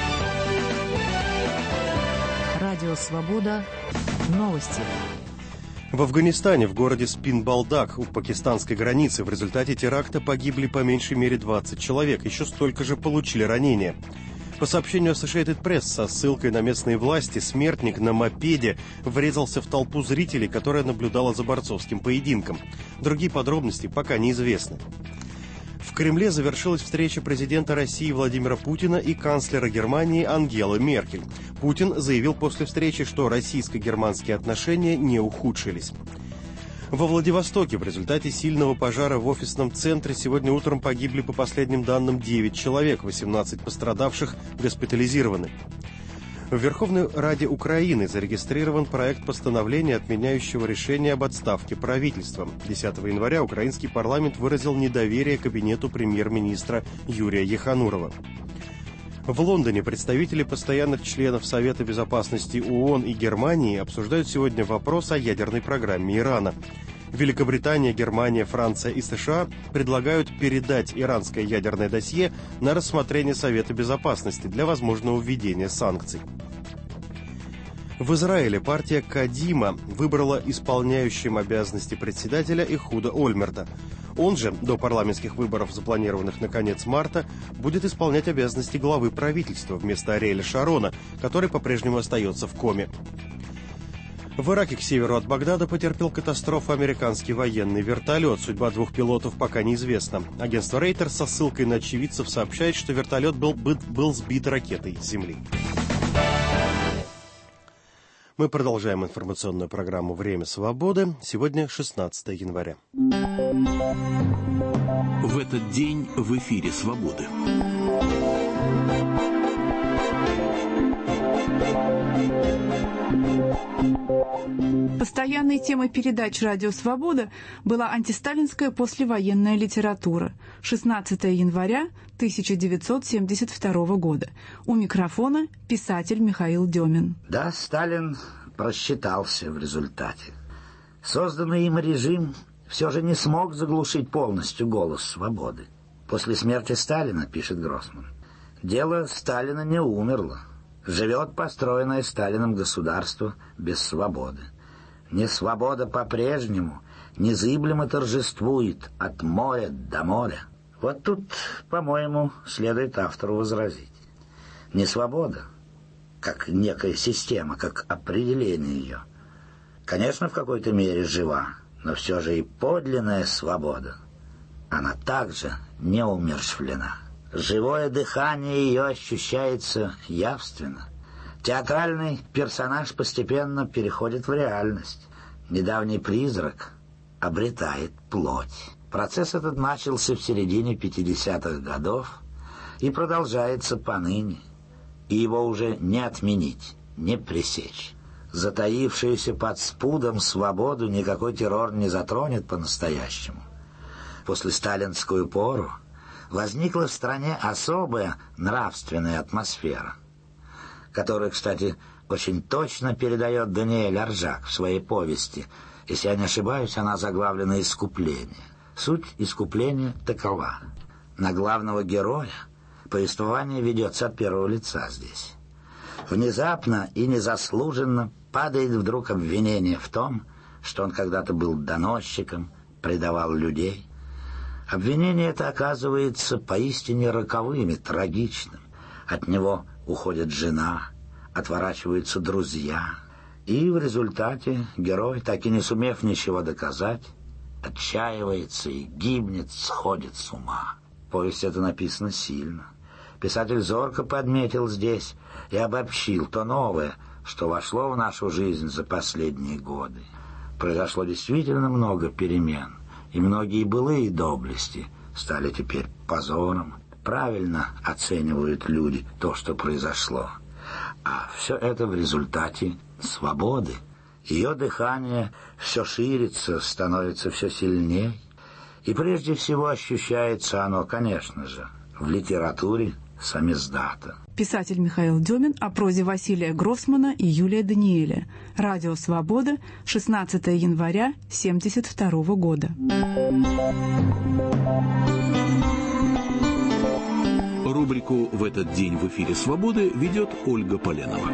«Радио Свобода». Новости. В Афганистане, в городе Спин-Балдак, у пакистанской границы, в результате теракта погибли по меньшей мере двадцать человек. Еще столько же получили ранения. По сообщению Associated Press со ссылкой на местные власти, смертник на мопеде врезался в толпу зрителей, которая наблюдала за борцовским поединком. Другие подробности пока неизвестны. В Кремле завершилась встреча президента России Владимира Путина и канцлера Германии Ангелы Меркель. Путин заявил после встречи, что российско-германские отношения не ухудшились. Во Владивостоке в результате сильного пожара в офисном центре сегодня утром погибли по последним данным девять человек, восемнадцать пострадавших госпитализированы. В Верховной Раде Украины зарегистрирован проект постановления, отменяющего решение об отставке правительства. десятого января украинский парламент выразил недоверие кабинету премьер-министра Юрия Еханурова. В Лондоне представители постоянных членов Совета безопасности ООН и Германии обсуждают сегодня вопрос о ядерной программе Ирана. Великобритания, Германия, Франция и США предлагают передать иранское ядерное досье на рассмотрение Совета безопасности для возможного введения санкций. В Израиле партия Кадима выбрала исполняющим обязанности председателя Эхуда Ольмерта. Он же, до парламентских выборов, запланированных на конец марта, будет исполнять обязанности главы правительства вместо Ариэля Шарона, который по-прежнему остается в коме. В Ираке к северу от Багдада потерпел катастрофу американский военный вертолет. Судьба двух пилотов пока неизвестна. Агентство Reuters со ссылкой на очевидцев сообщает, что вертолет был, был сбит ракетой с земли. Мы продолжаем информационную программу «Время свободы». Сегодня шестнадцатое января. В этот день в эфире «Свободы». Постоянной темой передач «Радио Свобода» была антисталинская послевоенная литература. шестнадцатое января тысяча девятьсот семьдесят второго года. У микрофона писатель Михаил Демин. Да, Сталин просчитался в результате. Созданный им режим все же не смог заглушить полностью голос свободы. После смерти Сталина, пишет Гроссман, дело Сталина не умерло. Живет построенное Сталином государство без свободы. Несвобода по-прежнему незыблемо торжествует от моря до моря. Вот тут, по-моему, следует автору возразить. Несвобода, как некая система, как определение ее, конечно, в какой-то мере жива, но все же и подлинная свобода, она также не умерщвлена. Живое дыхание ее ощущается явственно. Театральный персонаж постепенно переходит в реальность. Недавний призрак обретает плоть. Процесс этот начался в середине пятидесятых годов и продолжается поныне. И его уже не отменить, не пресечь. Затаившуюся под спудом свободу никакой террор не затронет по-настоящему. После сталинскую пору возникла в стране особая нравственная атмосфера, которую, кстати, очень точно передает Даниэль Аржак в своей повести. Если я не ошибаюсь, она заглавлена «Искупление». Суть искупления такова. На главного героя повествование ведется от первого лица здесь. Внезапно и незаслуженно падает вдруг обвинение в том, что он когда-то был доносчиком, предавал людей. Обвинение это оказывается поистине роковым и трагичным. От него уходит жена, отворачиваются друзья. И в результате герой, так и не сумев ничего доказать, отчаивается и гибнет, сходит с ума. Повесть эта написана сильно. Писатель зорко подметил здесь и обобщил то новое, что вошло в нашу жизнь за последние годы. Произошло действительно много перемен, и многие былые доблести стали теперь позором. Правильно оценивают люди то, что произошло. А все это в результате свободы. Ее дыхание все ширится, становится все сильнее. И прежде всего ощущается оно, конечно же, в литературе самиздата. Писатель Михаил Демин о прозе Василия Гроссмана и Юлия Даниэля. Радио «Свобода», шестнадцатое января семьдесят второго года. Рубрику «В этот день в эфире «Свободы» ведет Ольга Поленова.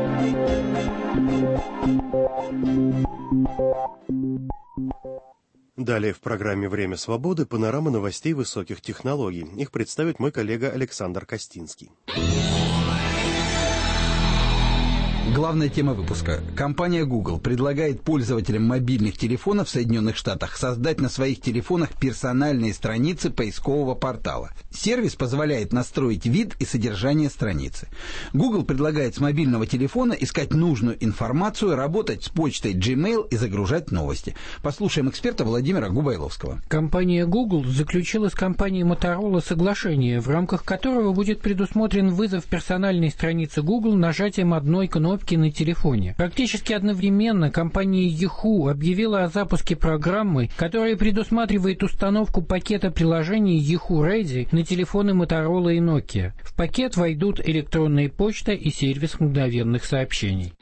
Далее в программе «Время свободы» панорама новостей высоких технологий. Их представит мой коллега Александр Костинский. Главная тема выпуска. Компания Google предлагает пользователям мобильных телефонов в Соединенных Штатах создать на своих телефонах персональные страницы поискового портала. Сервис позволяет настроить вид и содержание страницы. Google предлагает с мобильного телефона искать нужную информацию, работать с почтой Gmail и загружать новости. Послушаем эксперта Владимира Губайловского. Компания Google заключила с компанией Motorola соглашение, в рамках которого будет предусмотрен вызов персональной страницы Google нажатием одной кнопки на телефоне. Практически одновременно компания Yahoo объявила о запуске программы, которая предусматривает установку пакета приложений Yahoo Ready на телефоны Motorola и Nokia. В пакет войдут электронная почта и сервис мгновенных сообщений.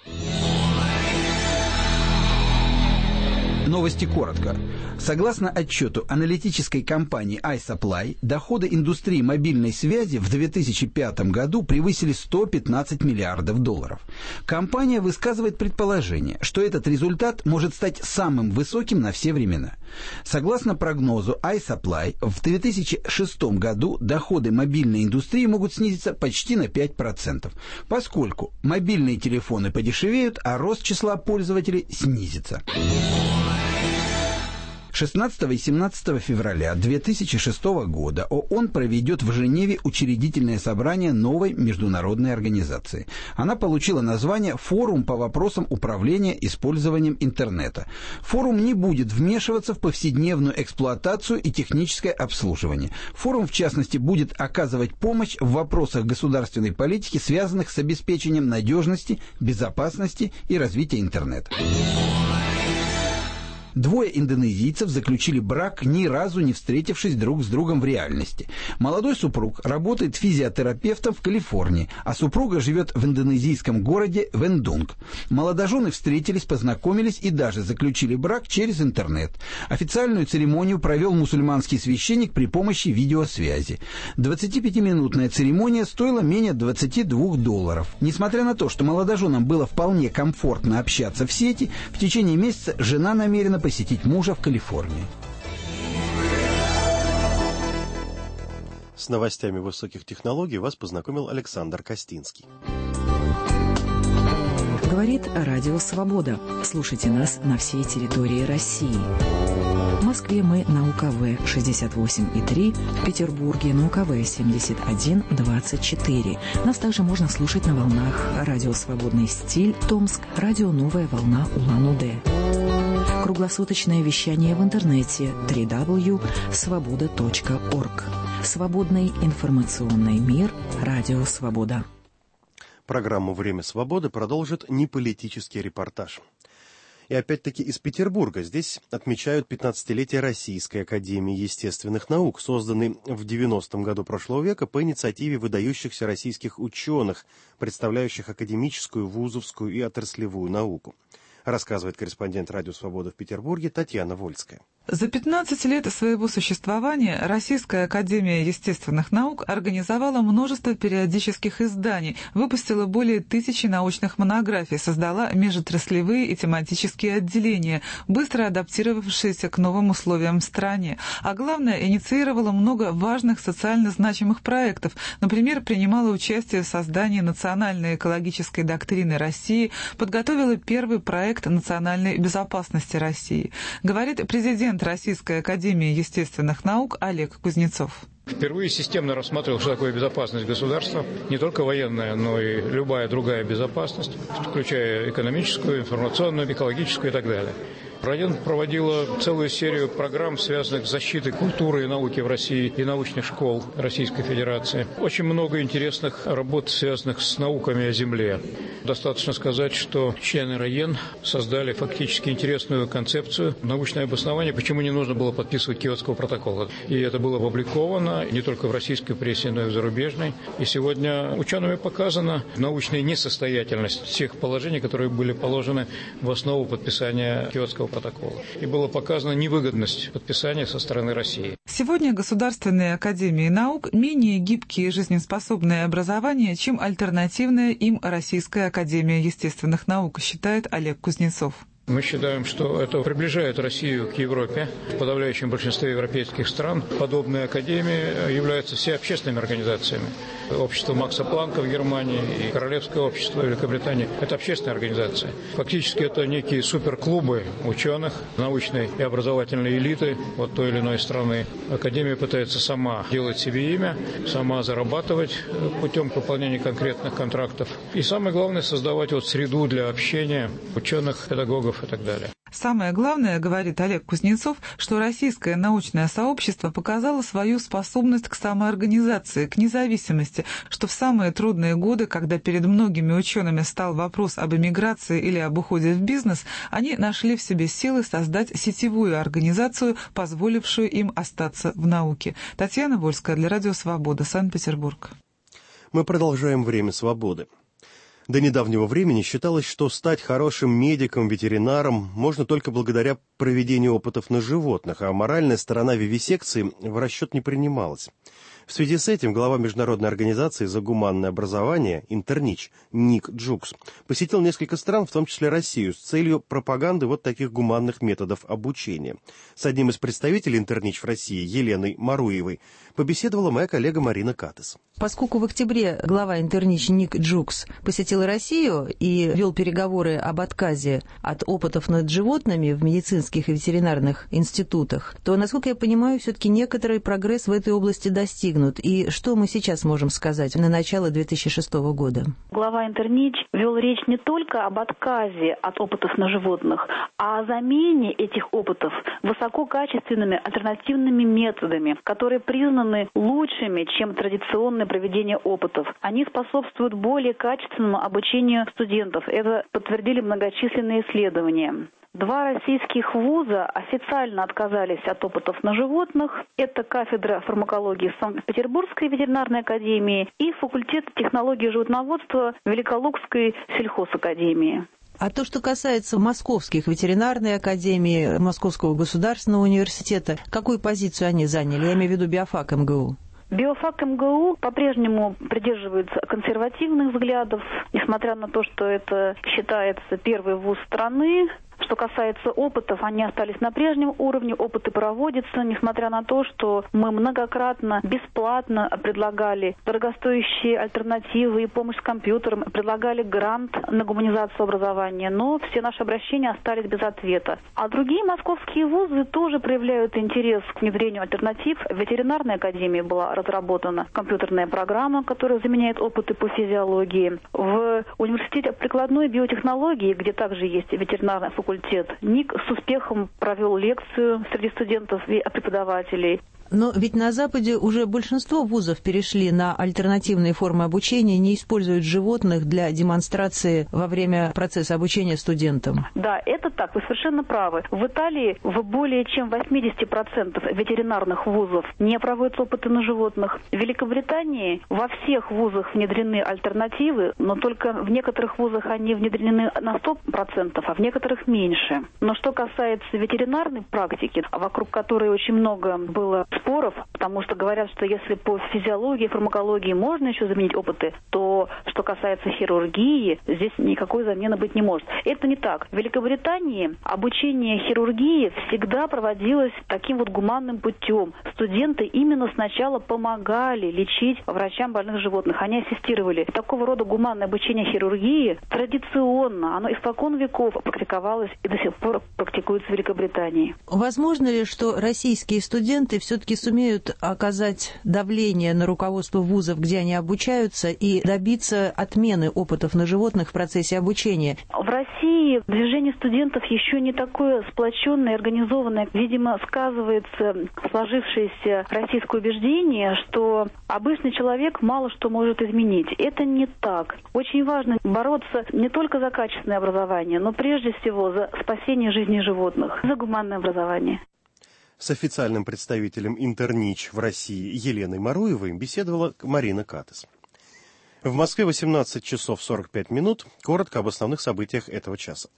Новости коротко. Согласно отчету аналитической компании iSupply, доходы индустрии мобильной связи в две тысячи пятом году превысили сто пятнадцать миллиардов долларов. Компания высказывает предположение, что этот результат может стать самым высоким на все времена. Согласно прогнозу iSupply, в две тысячи шестом году доходы мобильной индустрии могут снизиться почти на пять процентов, поскольку мобильные телефоны подешевеют, а рост числа пользователей снизится. шестнадцатого и семнадцатого февраля две тысячи шестого года ООН проведет в Женеве учредительное собрание новой международной организации. Она получила название «Форум по вопросам управления использованием интернета». Форум не будет вмешиваться в повседневную эксплуатацию и техническое обслуживание. Форум, в частности, будет оказывать помощь в вопросах государственной политики, связанных с обеспечением надежности, безопасности и развития интернета. Двое индонезийцев заключили брак, ни разу не встретившись друг с другом в реальности. Молодой супруг работает физиотерапевтом в Калифорнии, а супруга живет в индонезийском городе Вендунг. Молодожены встретились, познакомились и даже заключили брак через интернет. Официальную церемонию провел мусульманский священник при помощи видеосвязи. двадцатипятиминутная церемония стоила менее двадцати двух долларов. Несмотря на то, что молодоженам было вполне комфортно общаться в сети, в течение месяца жена намерена посетить мужа в Калифорнии. С новостями высоких технологий вас познакомил Александр Костинский. Говорит Радио Свобода. Слушайте нас на всей территории России. В Москве мы на У Ка Вэ шестьдесят восемь и три, в Петербурге на У Ка Вэ семьдесят один двадцать четыре. Нас также можно слушать на волнах Радио Свободный стиль Томск, Радио Новая волна Улан-Удэ. Круглосуточное вещание в интернете дабл ю дабл ю дабл ю точка свобода точка орг. Свободный информационный мир. Радио Свобода. Программу «Время свободы» продолжит неполитический репортаж. И опять-таки из Петербурга. Здесь отмечают пятнадцатилетие Российской академии естественных наук, созданной в девяностом году прошлого века по инициативе выдающихся российских ученых, представляющих академическую, вузовскую и отраслевую науку. Рассказывает корреспондент «Радио Свобода» в Петербурге Татьяна Вольская. За пятнадцать лет своего существования Российская академия естественных наук организовала множество периодических изданий, выпустила более тысячи научных монографий, создала межотраслевые и тематические отделения, быстро адаптировавшиеся к новым условиям в стране. А главное, инициировала много важных социально значимых проектов. Например, принимала участие в создании национальной экологической доктрины России, подготовила первый проект национальной безопасности России. Говорит президент Российской академии естественных наук Олег Кузнецов. Впервые системно рассматривал, что такое безопасность государства, не только военная, но и любая другая безопасность, включая экономическую, информационную, экологическую и так далее. Район проводила целую серию программ, связанных с защитой культуры и науки в России и научных школ Российской Федерации. Очень много интересных работ, связанных с науками о Земле. Достаточно сказать, что члены район создали фактически интересную концепцию, научное обоснование, почему не нужно было подписывать Киотского протокола. И это было опубликовано не только в российской прессе, но и в зарубежной. И сегодня учеными показана научная несостоятельность всех положений, которые были положены в основу подписания Киотского протокола. И была показана невыгодность подписания со стороны России. Сегодня государственные академии наук менее гибкие и жизнеспособные образования, чем альтернативная им Российская академия естественных наук, считает Олег Кузнецов. Мы считаем, что это приближает Россию к Европе. В подавляющем большинстве европейских стран подобные академии являются все общественными организациями. Общество Макса Планка в Германии и Королевское общество Великобритании – это общественные организации. Фактически это некие суперклубы ученых, научной и образовательной элиты от той или иной страны. Академия пытается сама делать себе имя, сама зарабатывать путем выполнения конкретных контрактов. И самое главное – создавать вот среду для общения ученых, педагогов и так далее. Самое главное, говорит Олег Кузнецов, что российское научное сообщество показало свою способность к самоорганизации, к независимости, что в самые трудные годы, когда перед многими учеными стал вопрос об эмиграции или об уходе в бизнес, они нашли в себе силы создать сетевую организацию, позволившую им остаться в науке. Татьяна Вольская для Радио Свобода, Санкт-Петербург. Мы продолжаем «Время свободы». До недавнего времени считалось, что стать хорошим медиком, ветеринаром можно только благодаря проведению опытов на животных, а моральная сторона вивисекции в расчет не принималась. В связи с этим глава Международной организации за гуманное образование «Интернич» Ник Джукс посетил несколько стран, в том числе Россию, с целью пропаганды вот таких гуманных методов обучения. С одним из представителей «Интернич» в России, Еленой Маруевой, побеседовала моя коллега Марина Катес. Поскольку в октябре глава «Интернич» Ник Джукс посетил Россию и вел переговоры об отказе от опытов над животными в медицинских и ветеринарных институтах, то, насколько я понимаю, все-таки некоторый прогресс в этой области достигнут. И что мы сейчас можем сказать на начало две тысячи шестого года? Глава «Интернич» вел речь не только об отказе от опытов на животных, а о замене этих опытов высококачественными альтернативными методами, которые признаны лучшими, чем традиционное проведение опытов. Они способствуют более качественному обучению студентов. Это подтвердили многочисленные исследования. Два российских вуза официально отказались от опытов на животных. Это кафедра фармакологии Санкт-Петербургской ветеринарной академии и факультет технологии животноводства Великолукской сельхозакадемии. А то, что касается московских ветеринарной академии, Московского государственного университета, какую позицию они заняли? Я имею в виду биофак эм гэ у. Биофак эм гэ у по-прежнему придерживается консервативных взглядов, несмотря на то, что это считается первый вуз страны. Что касается опытов, они остались на прежнем уровне, опыты проводятся, несмотря на то, что мы многократно бесплатно предлагали дорогостоящие альтернативы и помощь с компьютером, предлагали грант на гуманизацию образования, но все наши обращения остались без ответа. А другие московские вузы тоже проявляют интерес к внедрению альтернатив. В ветеринарной академии была разработана компьютерная программа, которая заменяет опыты по физиологии. В университете прикладной биотехнологии, где также есть ветеринарный факультет, Ник с успехом провел лекцию среди студентов и преподавателей. Но ведь на Западе уже большинство вузов перешли на альтернативные формы обучения, не используют животных для демонстрации во время процесса обучения студентам. Да, это так, вы совершенно правы. В Италии в более чем восемьдесят процентов ветеринарных вузов не проводятся опыты на животных. В Великобритании во всех вузах внедрены альтернативы, но только в некоторых вузах они внедрены на сто процентов, а в некоторых меньше. Но что касается ветеринарной практики, вокруг которой очень много было споров, потому что говорят, что если по физиологии, фармакологии можно еще заменить опыты, то что касается хирургии, здесь никакой замены быть не может. Это не так. В Великобритании обучение хирургии всегда проводилось таким вот гуманным путем. Студенты именно сначала помогали лечить врачам больных животных. Они ассистировали. Такого рода гуманное обучение хирургии традиционно, оно испокон веков практиковалось и до сих пор практикуется в Великобритании. Возможно ли, что российские студенты все-таки сумеют оказать давление на руководство вузов, где они обучаются, и добиться отмены опытов на животных в процессе обучения? В России движение студентов еще не такое сплоченное и организованное. Видимо, сказывается сложившееся российское убеждение, что обычный человек мало что может изменить. Это не так. Очень важно бороться не только за качественное образование, но прежде всего за спасение жизни животных, за гуманное образование. С официальным представителем Интернич в России Еленой Маруевой беседовала Марина Катес. В Москве восемнадцать часов сорок пять минут. Коротко об основных событиях этого часа.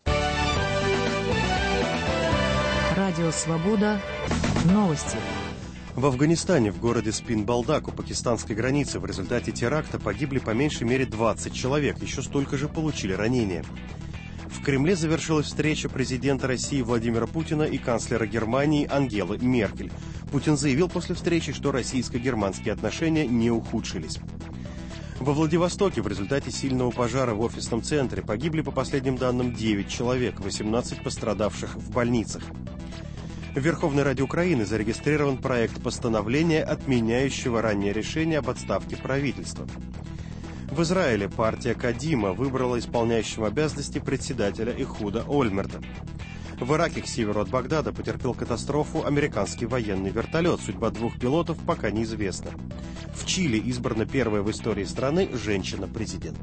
Радио «Свобода». Новости. В Афганистане, в городе Спин-Балдак, у пакистанской границы, в результате теракта погибли по меньшей мере двадцать человек, еще столько же получили ранения. В Кремле завершилась встреча президента России Владимира Путина и канцлера Германии Ангелы Меркель. Путин заявил после встречи, что российско-германские отношения не ухудшились. Во Владивостоке в результате сильного пожара в офисном центре погибли, по последним данным, девять человек, восемнадцать пострадавших в больницах. В Верховной Раде Украины зарегистрирован проект постановления, отменяющего раннее решение об отставке правительства. В Израиле партия Кадима выбрала исполняющим обязанности председателя Эхуда Ольмерта. В Ираке к северу от Багдада потерпел катастрофу американский военный вертолет. Судьба двух пилотов пока неизвестна. В Чили избрана первая в истории страны женщина-президент.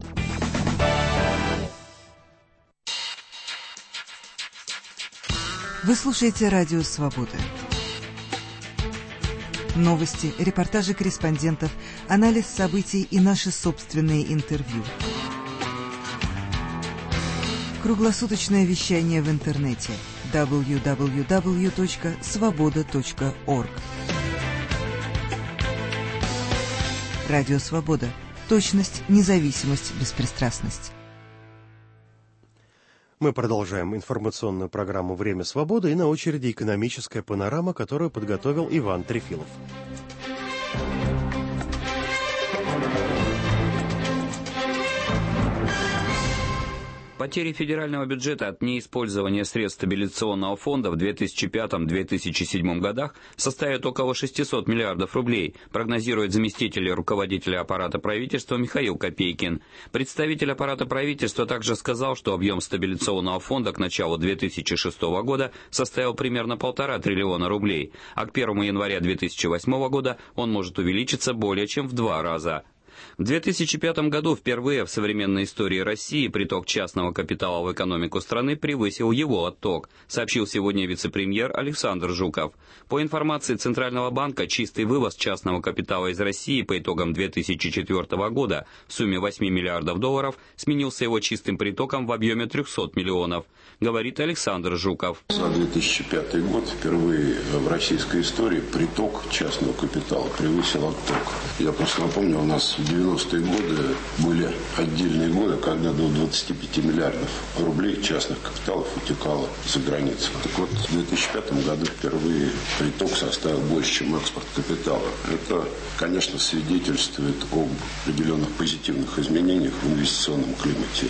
Вы слушаете Радио Свобода. Новости, репортажи корреспондентов, анализ событий и наши собственные интервью. Круглосуточное вещание в интернете дабл ю дабл ю дабл ю точка свобода точка орг. Радио Свобода. Точность, независимость, беспристрастность. Мы продолжаем информационную программу «Время свободы», и на очереди экономическая панорама, которую подготовил Иван Трефилов. Потери федерального бюджета от неиспользования средств стабилизационного фонда в две тысячи пятом — две тысячи седьмом годах составят около шестисот миллиардов рублей, прогнозирует заместитель руководителя аппарата правительства Михаил Копейкин. Представитель аппарата правительства также сказал, что объем стабилизационного фонда к началу две тысячи шестого года составил примерно полтора триллиона рублей, а к первому января две тысячи восьмого года он может увеличиться более чем в два раза. В две тысячи пятом году впервые в современной истории России приток частного капитала в экономику страны превысил его отток, сообщил сегодня вице-премьер Александр Жуков. По информации Центрального банка, чистый вывоз частного капитала из России по итогам две тысячи четвёртого года в сумме восьми миллиардов долларов сменился его чистым притоком в объеме трехсот миллионов, говорит Александр Жуков. За две тысячи пятый год впервые в российской истории приток частного капитала превысил отток. Я просто напомню, у нас в девяностые годы были отдельные годы, когда до двадцати пяти миллиардов рублей частных капиталов утекало за границу. Так вот, в две тысячи пятом году впервые приток составил больше, чем экспорт капитала. Это, конечно, свидетельствует об определенных позитивных изменениях в инвестиционном климате.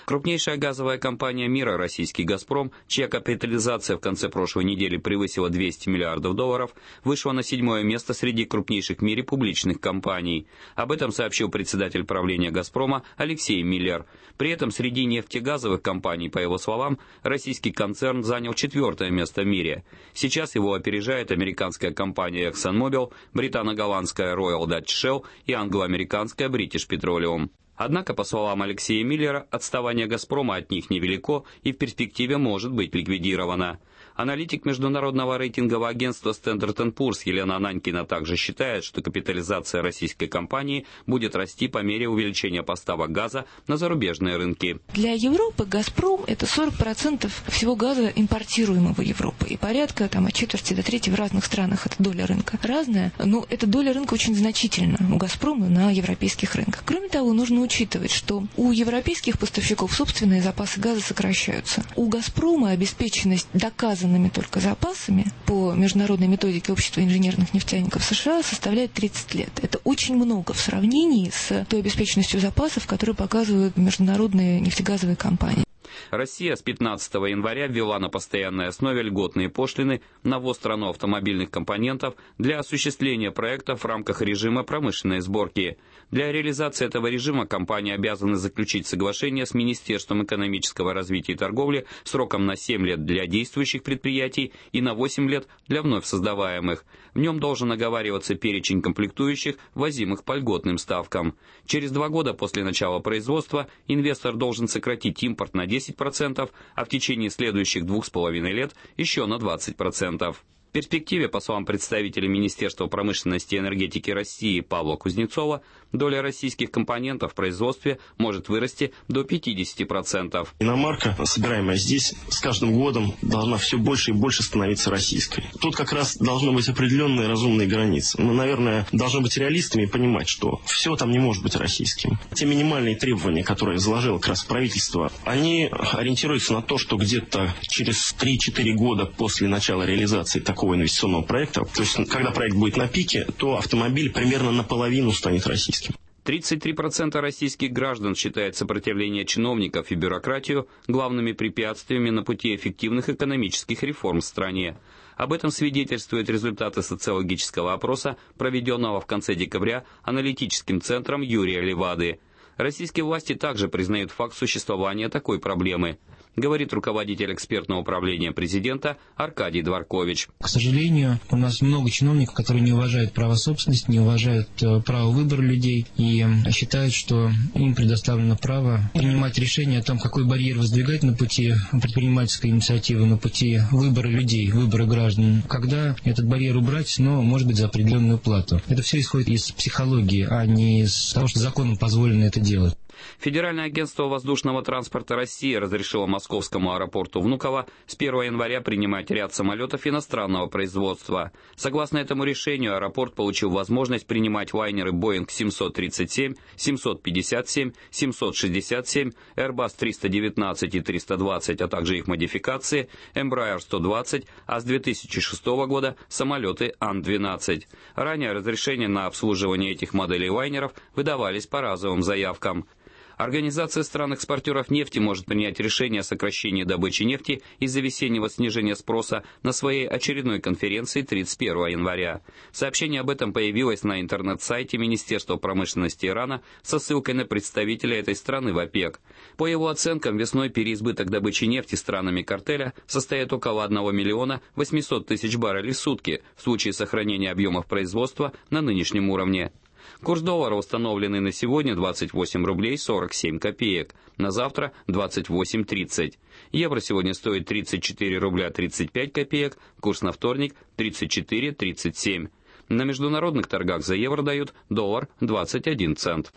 Крупнейшая газовая компания мира, российский «Газпром», чья капитализация в конце прошлой недели превысила двести миллиардов долларов, вышла на седьмое место среди крупнейших в мире публичных компаний. Об этом сообщил председатель правления «Газпрома» Алексей Миллер. При этом среди нефтегазовых компаний, по его словам, российский концерн занял четвертое место в мире. Сейчас его опережает американская компания ExxonMobil, британо-голландская Royal Dutch Shell и англо-американская British Petroleum. Однако, по словам Алексея Миллера, отставание «Газпрома» от них невелико и в перспективе может быть ликвидировано. Аналитик международного рейтингового агентства Standard энд Poor's Елена Ананькина также считает, что капитализация российской компании будет расти по мере увеличения поставок газа на зарубежные рынки. Для Европы «Газпром» — это сорок процентов всего газа, импортируемого Европой. И порядка там, от четверти до трети в разных странах эта доля рынка разная. Но эта доля рынка очень значительна у «Газпрома» на европейских рынках. Кроме того, нужно учитывать, что у европейских поставщиков собственные запасы газа сокращаются. У «Газпрома» обеспеченность доказанными только запасами по международной методике Общества инженерных нефтяников США составляет тридцать лет. Это очень много в сравнении с той обеспеченностью запасов, которые показывают международные нефтегазовые компании. Россия с пятнадцатого января ввела на постоянной основе льготные пошлины на ввоз в страну автомобильных компонентов для осуществления проектов в рамках режима промышленной сборки. Для реализации этого режима компании обязаны заключить соглашение с Министерством экономического развития и торговли сроком на семь лет для действующих предприятий и на восемь лет для вновь создаваемых. В нем должен оговариваться перечень комплектующих, ввозимых по льготным ставкам. Через два года после начала производства инвестор должен сократить импорт на десять процентов, а в течение следующих двух с половиной лет еще на двадцать процентов. В перспективе, по словам представителя Министерства промышленности и энергетики России Павла Кузнецова, доля российских компонентов в производстве может вырасти до пятидесяти процентов. Иномарка, собираемая здесь, с каждым годом должна все больше и больше становиться российской. Тут как раз должны быть определенные разумные границы. Мы, наверное, должны быть реалистами и понимать, что все там не может быть российским. Те минимальные требования, которые заложило как раз правительство, они ориентируются на то, что где-то через три-четыре года после начала реализации такого инвестиционного проекта, то есть когда проект будет на пике, то автомобиль примерно наполовину станет российским. тридцать три процента российских граждан считают сопротивление чиновников и бюрократию главными препятствиями на пути эффективных экономических реформ в стране. Об этом свидетельствуют результаты социологического опроса, проведенного в конце декабря аналитическим центром Юрия Левады. Российские власти также признают факт существования такой проблемы, говорит руководитель экспертного управления президента Аркадий Дворкович. К сожалению, у нас много чиновников, которые не уважают право собственности, не уважают право выбора людей и считают, что им предоставлено право принимать решение о том, какой барьер воздвигать на пути предпринимательской инициативы, на пути выбора людей, выбора граждан. Когда этот барьер убрать, но, может быть, за определенную плату. Это все исходит из психологии, а не из того, что законом позволено это делать. Федеральное агентство воздушного транспорта России разрешило московскому аэропорту Внуково с первого января принимать ряд самолетов иностранного производства. Согласно этому решению, аэропорт получил возможность принимать лайнеры Boeing семьсот тридцать семь, семьсот пятьдесят семь, семьсот шестьдесят семь, Airbus триста девятнадцать и триста двадцать, а также их модификации, Embraer сто двадцать, а с две тысячи шестого года самолеты Ан двенадцать. Ранее разрешения на обслуживание этих моделей лайнеров выдавались по разовым заявкам. Организация стран-экспортеров нефти может принять решение о сокращении добычи нефти из-за весеннего снижения спроса на своей очередной конференции тридцать первого января. Сообщение об этом появилось на интернет-сайте Министерства промышленности Ирана со ссылкой на представителя этой страны в ОПЕК. По его оценкам, весной переизбыток добычи нефти странами картеля состоит около одного миллиона восьмисот тысяч баррелей в сутки в случае сохранения объемов производства на нынешнем уровне. Курс доллара, установленный на сегодня, двадцать восемь рублей сорок семь копеек, на завтра двадцать восемь тридцать. Евро сегодня стоит тридцать четыре рубля тридцать пять копеек, курс на вторник тридцать четыре тридцать семь. На международных торгах за евро дают доллар двадцать один цент.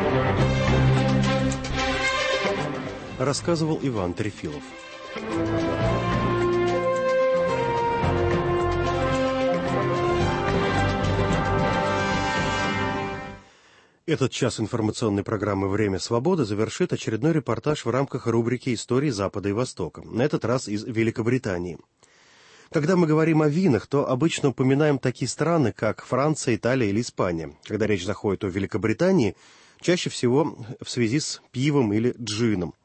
Рассказывал Иван Трефилов. Этот час информационной программы «Время свободы» завершит очередной репортаж в рамках рубрики «Истории Запада и Востока», на этот раз из Великобритании. Когда мы говорим о винах, то обычно упоминаем такие страны, как Франция, Италия или Испания. Когда речь заходит о Великобритании, чаще всего в связи с пивом или джином.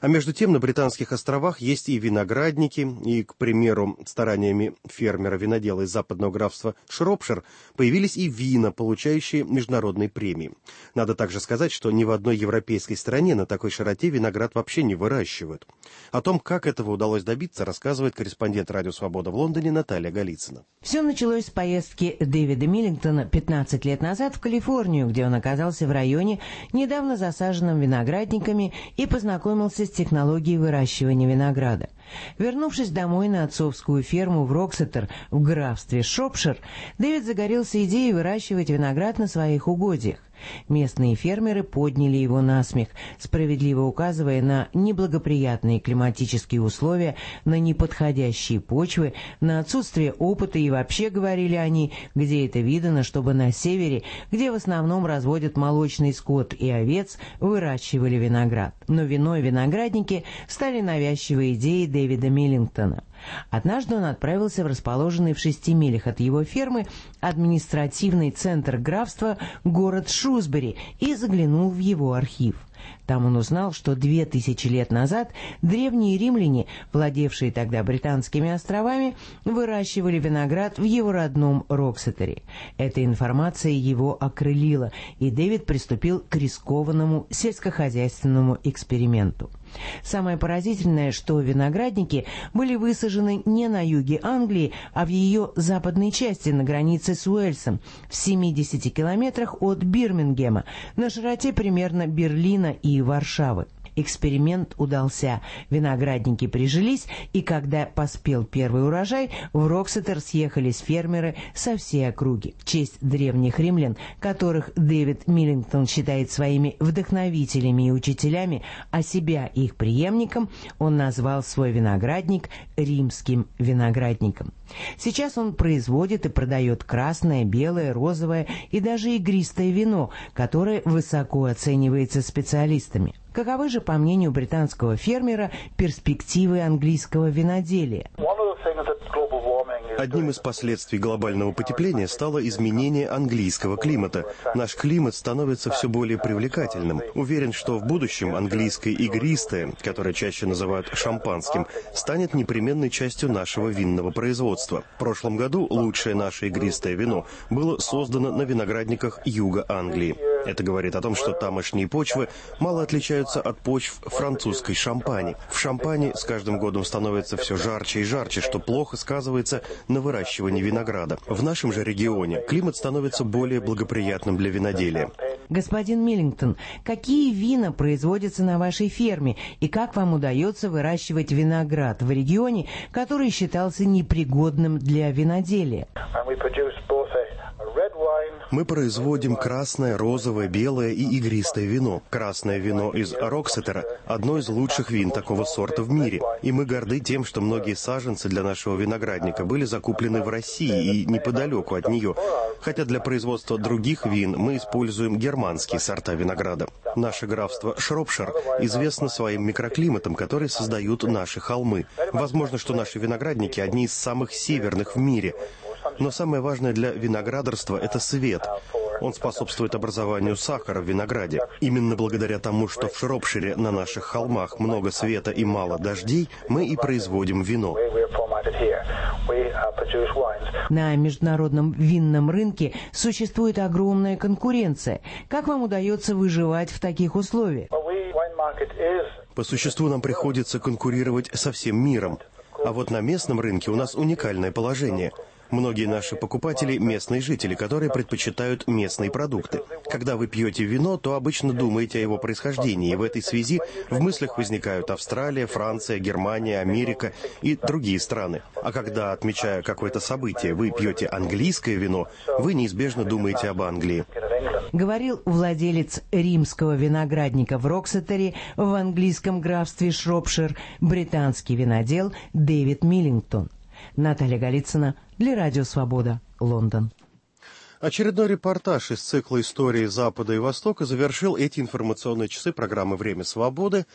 А между тем на Британских островах есть и виноградники, и, к примеру, стараниями фермера-винодела из западного графства Шропшир появились и вина, получающие международные премии. Надо также сказать, что ни в одной европейской стране на такой широте виноград вообще не выращивают. О том, как этого удалось добиться, рассказывает корреспондент «Радио Свобода» в Лондоне Наталья Голицына. Все началось с поездки Дэвида Миллингтона пятнадцать лет назад в Калифорнию, где он оказался в районе, недавно засаженном виноградниками, и познакомился с технологией выращивания винограда. Вернувшись домой на отцовскую ферму в Роксетер в графстве Шропшир, Дэвид загорелся идеей выращивать виноград на своих угодьях. Местные фермеры подняли его на смех, справедливо указывая на неблагоприятные климатические условия, на неподходящие почвы, на отсутствие опыта, и вообще, говорили они, где это видано, чтобы на севере, где в основном разводят молочный скот и овец, выращивали виноград. Но вино и виноградники стали навязчивой идеей Дэвида Миллингтона. Однажды он отправился в расположенный в шести милях от его фермы административный центр графства, город Шрусбери, и заглянул в его архив. Там он узнал, что две тысячи лет назад древние римляне, владевшие тогда британскими островами, выращивали виноград в его родном Роксетере. Эта информация его окрылила, и Дэвид приступил к рискованному сельскохозяйственному эксперименту. Самое поразительное, что виноградники были высажены не на юге Англии, а в ее западной части, на границе с Уэльсом, в семидесяти километрах от Бирмингема, на широте примерно Берлина и Варшавы. Эксперимент удался, виноградники прижились, и когда поспел первый урожай, в Роксетер съехались фермеры со всей округи. В честь древних римлян, которых Дэвид Миллингтон считает своими вдохновителями и учителями, а себя их преемником, он назвал свой виноградник римским виноградником. Сейчас он производит и продает красное, белое, розовое и даже игристое вино, которое высоко оценивается специалистами. Каковы же, по мнению британского фермера, перспективы английского виноделия? Одним из последствий глобального потепления стало изменение английского климата. Наш климат становится все более привлекательным. Уверен, что в будущем английское игристое, которое чаще называют шампанским, станет непременной частью нашего винного производства. В прошлом году лучшее наше игристое вино было создано на виноградниках юга Англии. Это говорит о том, что тамошние почвы мало отличаются от почв французской Шампани. В Шампани с каждым годом становится все жарче и жарче, что плохо сказывается на выращивании винограда. В нашем же регионе климат становится более благоприятным для виноделия. Господин Миллингтон, какие вина производятся на вашей ферме, и как вам удается выращивать виноград в регионе, который считался непригодным для виноделия? Мы производим красное, розовое, белое и игристое вино. Красное вино из Роксетера – одно из лучших вин такого сорта в мире. И мы горды тем, что многие саженцы для нашего виноградника были закуплены в России и неподалеку от нее. Хотя для производства других вин мы используем германские сорта винограда. Наше графство Шропшир известно своим микроклиматом, который создают наши холмы. Возможно, что наши виноградники одни из самых северных в мире. Но самое важное для виноградарства – это свет. Он способствует образованию сахара в винограде. Именно благодаря тому, что в Шропшире на наших холмах много света и мало дождей, мы и производим вино. На международном винном рынке существует огромная конкуренция. Как вам удается выживать в таких условиях? По существу нам приходится конкурировать со всем миром. А вот на местном рынке у нас уникальное положение. Многие наши покупатели – местные жители, которые предпочитают местные продукты. Когда вы пьете вино, то обычно думаете о его происхождении, и в этой связи в мыслях возникают Австралия, Франция, Германия, Америка и другие страны. А когда, отмечая какое-то событие, вы пьете английское вино, вы неизбежно думаете об Англии. Говорил владелец римского виноградника в Роксетере в английском графстве Шропшир британский винодел Дэвид Миллингтон. Наталья Голицына для Радио Свобода, Лондон. Очередной репортаж из цикла «Истории Запада и Востока» завершил эти информационные часы программы «Время свободы».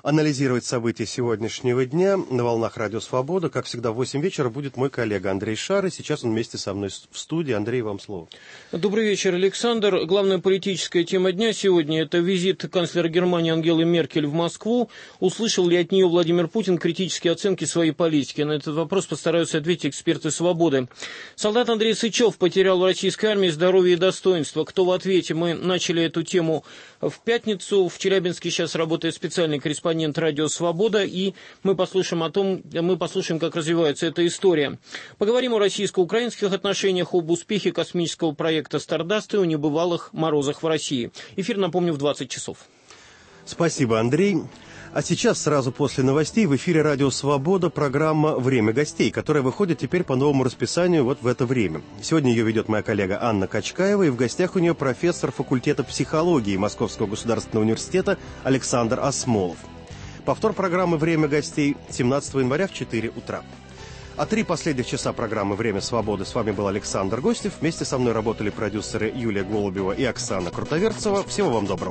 Анализировать события сегодняшнего дня на волнах Радио Свобода, как всегда, в восемь вечера будет мой коллега Андрей Шар, и сейчас он вместе со мной в студии. Андрей, вам слово. Добрый вечер, Александр. Главная политическая тема дня сегодня – это визит канцлера Германии Ангелы Меркель в Москву. Услышал ли от нее Владимир Путин критические оценки своей политики? На этот вопрос постараются ответить эксперты «Свободы». Солдат Андрей Сычев потерял в российской армии здоровье и достоинство. Кто в ответе? Мы начали эту тему в пятницу. В Челябинске сейчас работает специальный корреспондент Радио Свобода, и мы послушаем о том, мы послушаем, как развивается эта история. Поговорим о российско-украинских отношениях, об успехе космического проекта «Стардаст» и о небывалых морозах в России. Эфир, напомню, в двадцать часов. Спасибо, Андрей. А сейчас, сразу после новостей, в эфире Радио Свобода программа «Время гостей», которая выходит теперь по новому расписанию вот в это время. Сегодня ее ведет моя коллега Анна Качкаева, и в гостях у нее профессор факультета психологии Московского государственного университета Александр Осмолов. Повтор программы «Время гостей» семнадцатого января в четыре утра. А три последних часа программы «Время свободы» с вами был Александр Гостев. Вместе со мной работали продюсеры Юлия Голубева и Оксана Крутоверцева. Всего вам доброго.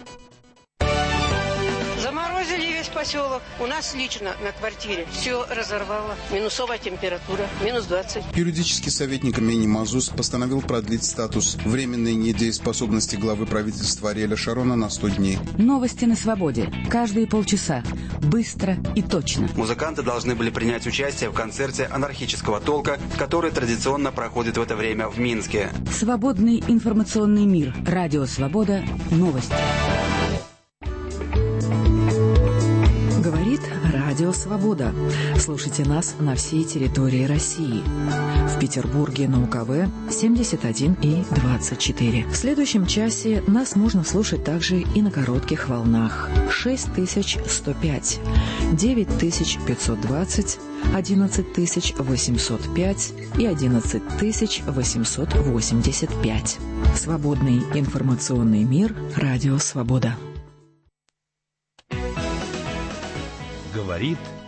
Поселок. У нас лично на квартире все разорвало. Минусовая температура, минус двадцать. Юридический советник Мени Мазус постановил продлить статус временной недееспособности главы правительства Ариэля Шарона на сто дней. Новости на свободе. Каждые полчаса. Быстро и точно. Музыканты должны были принять участие в концерте анархического толка, который традиционно проходит в это время в Минске. Свободный информационный мир. Радио Свобода. Новости. Говорит Радио Свобода. Слушайте нас на всей территории России. В Петербурге на УКВ семьдесят один и двадцать четыре. В следующем часе нас можно слушать также и на коротких волнах. шесть тысяч сто пять, девять тысяч пятьсот двадцать, одиннадцать тысяч восемьсот пять и одиннадцать тысяч восемьсот восемьдесят пять. Свободный информационный мир. Радио Свобода. Говорит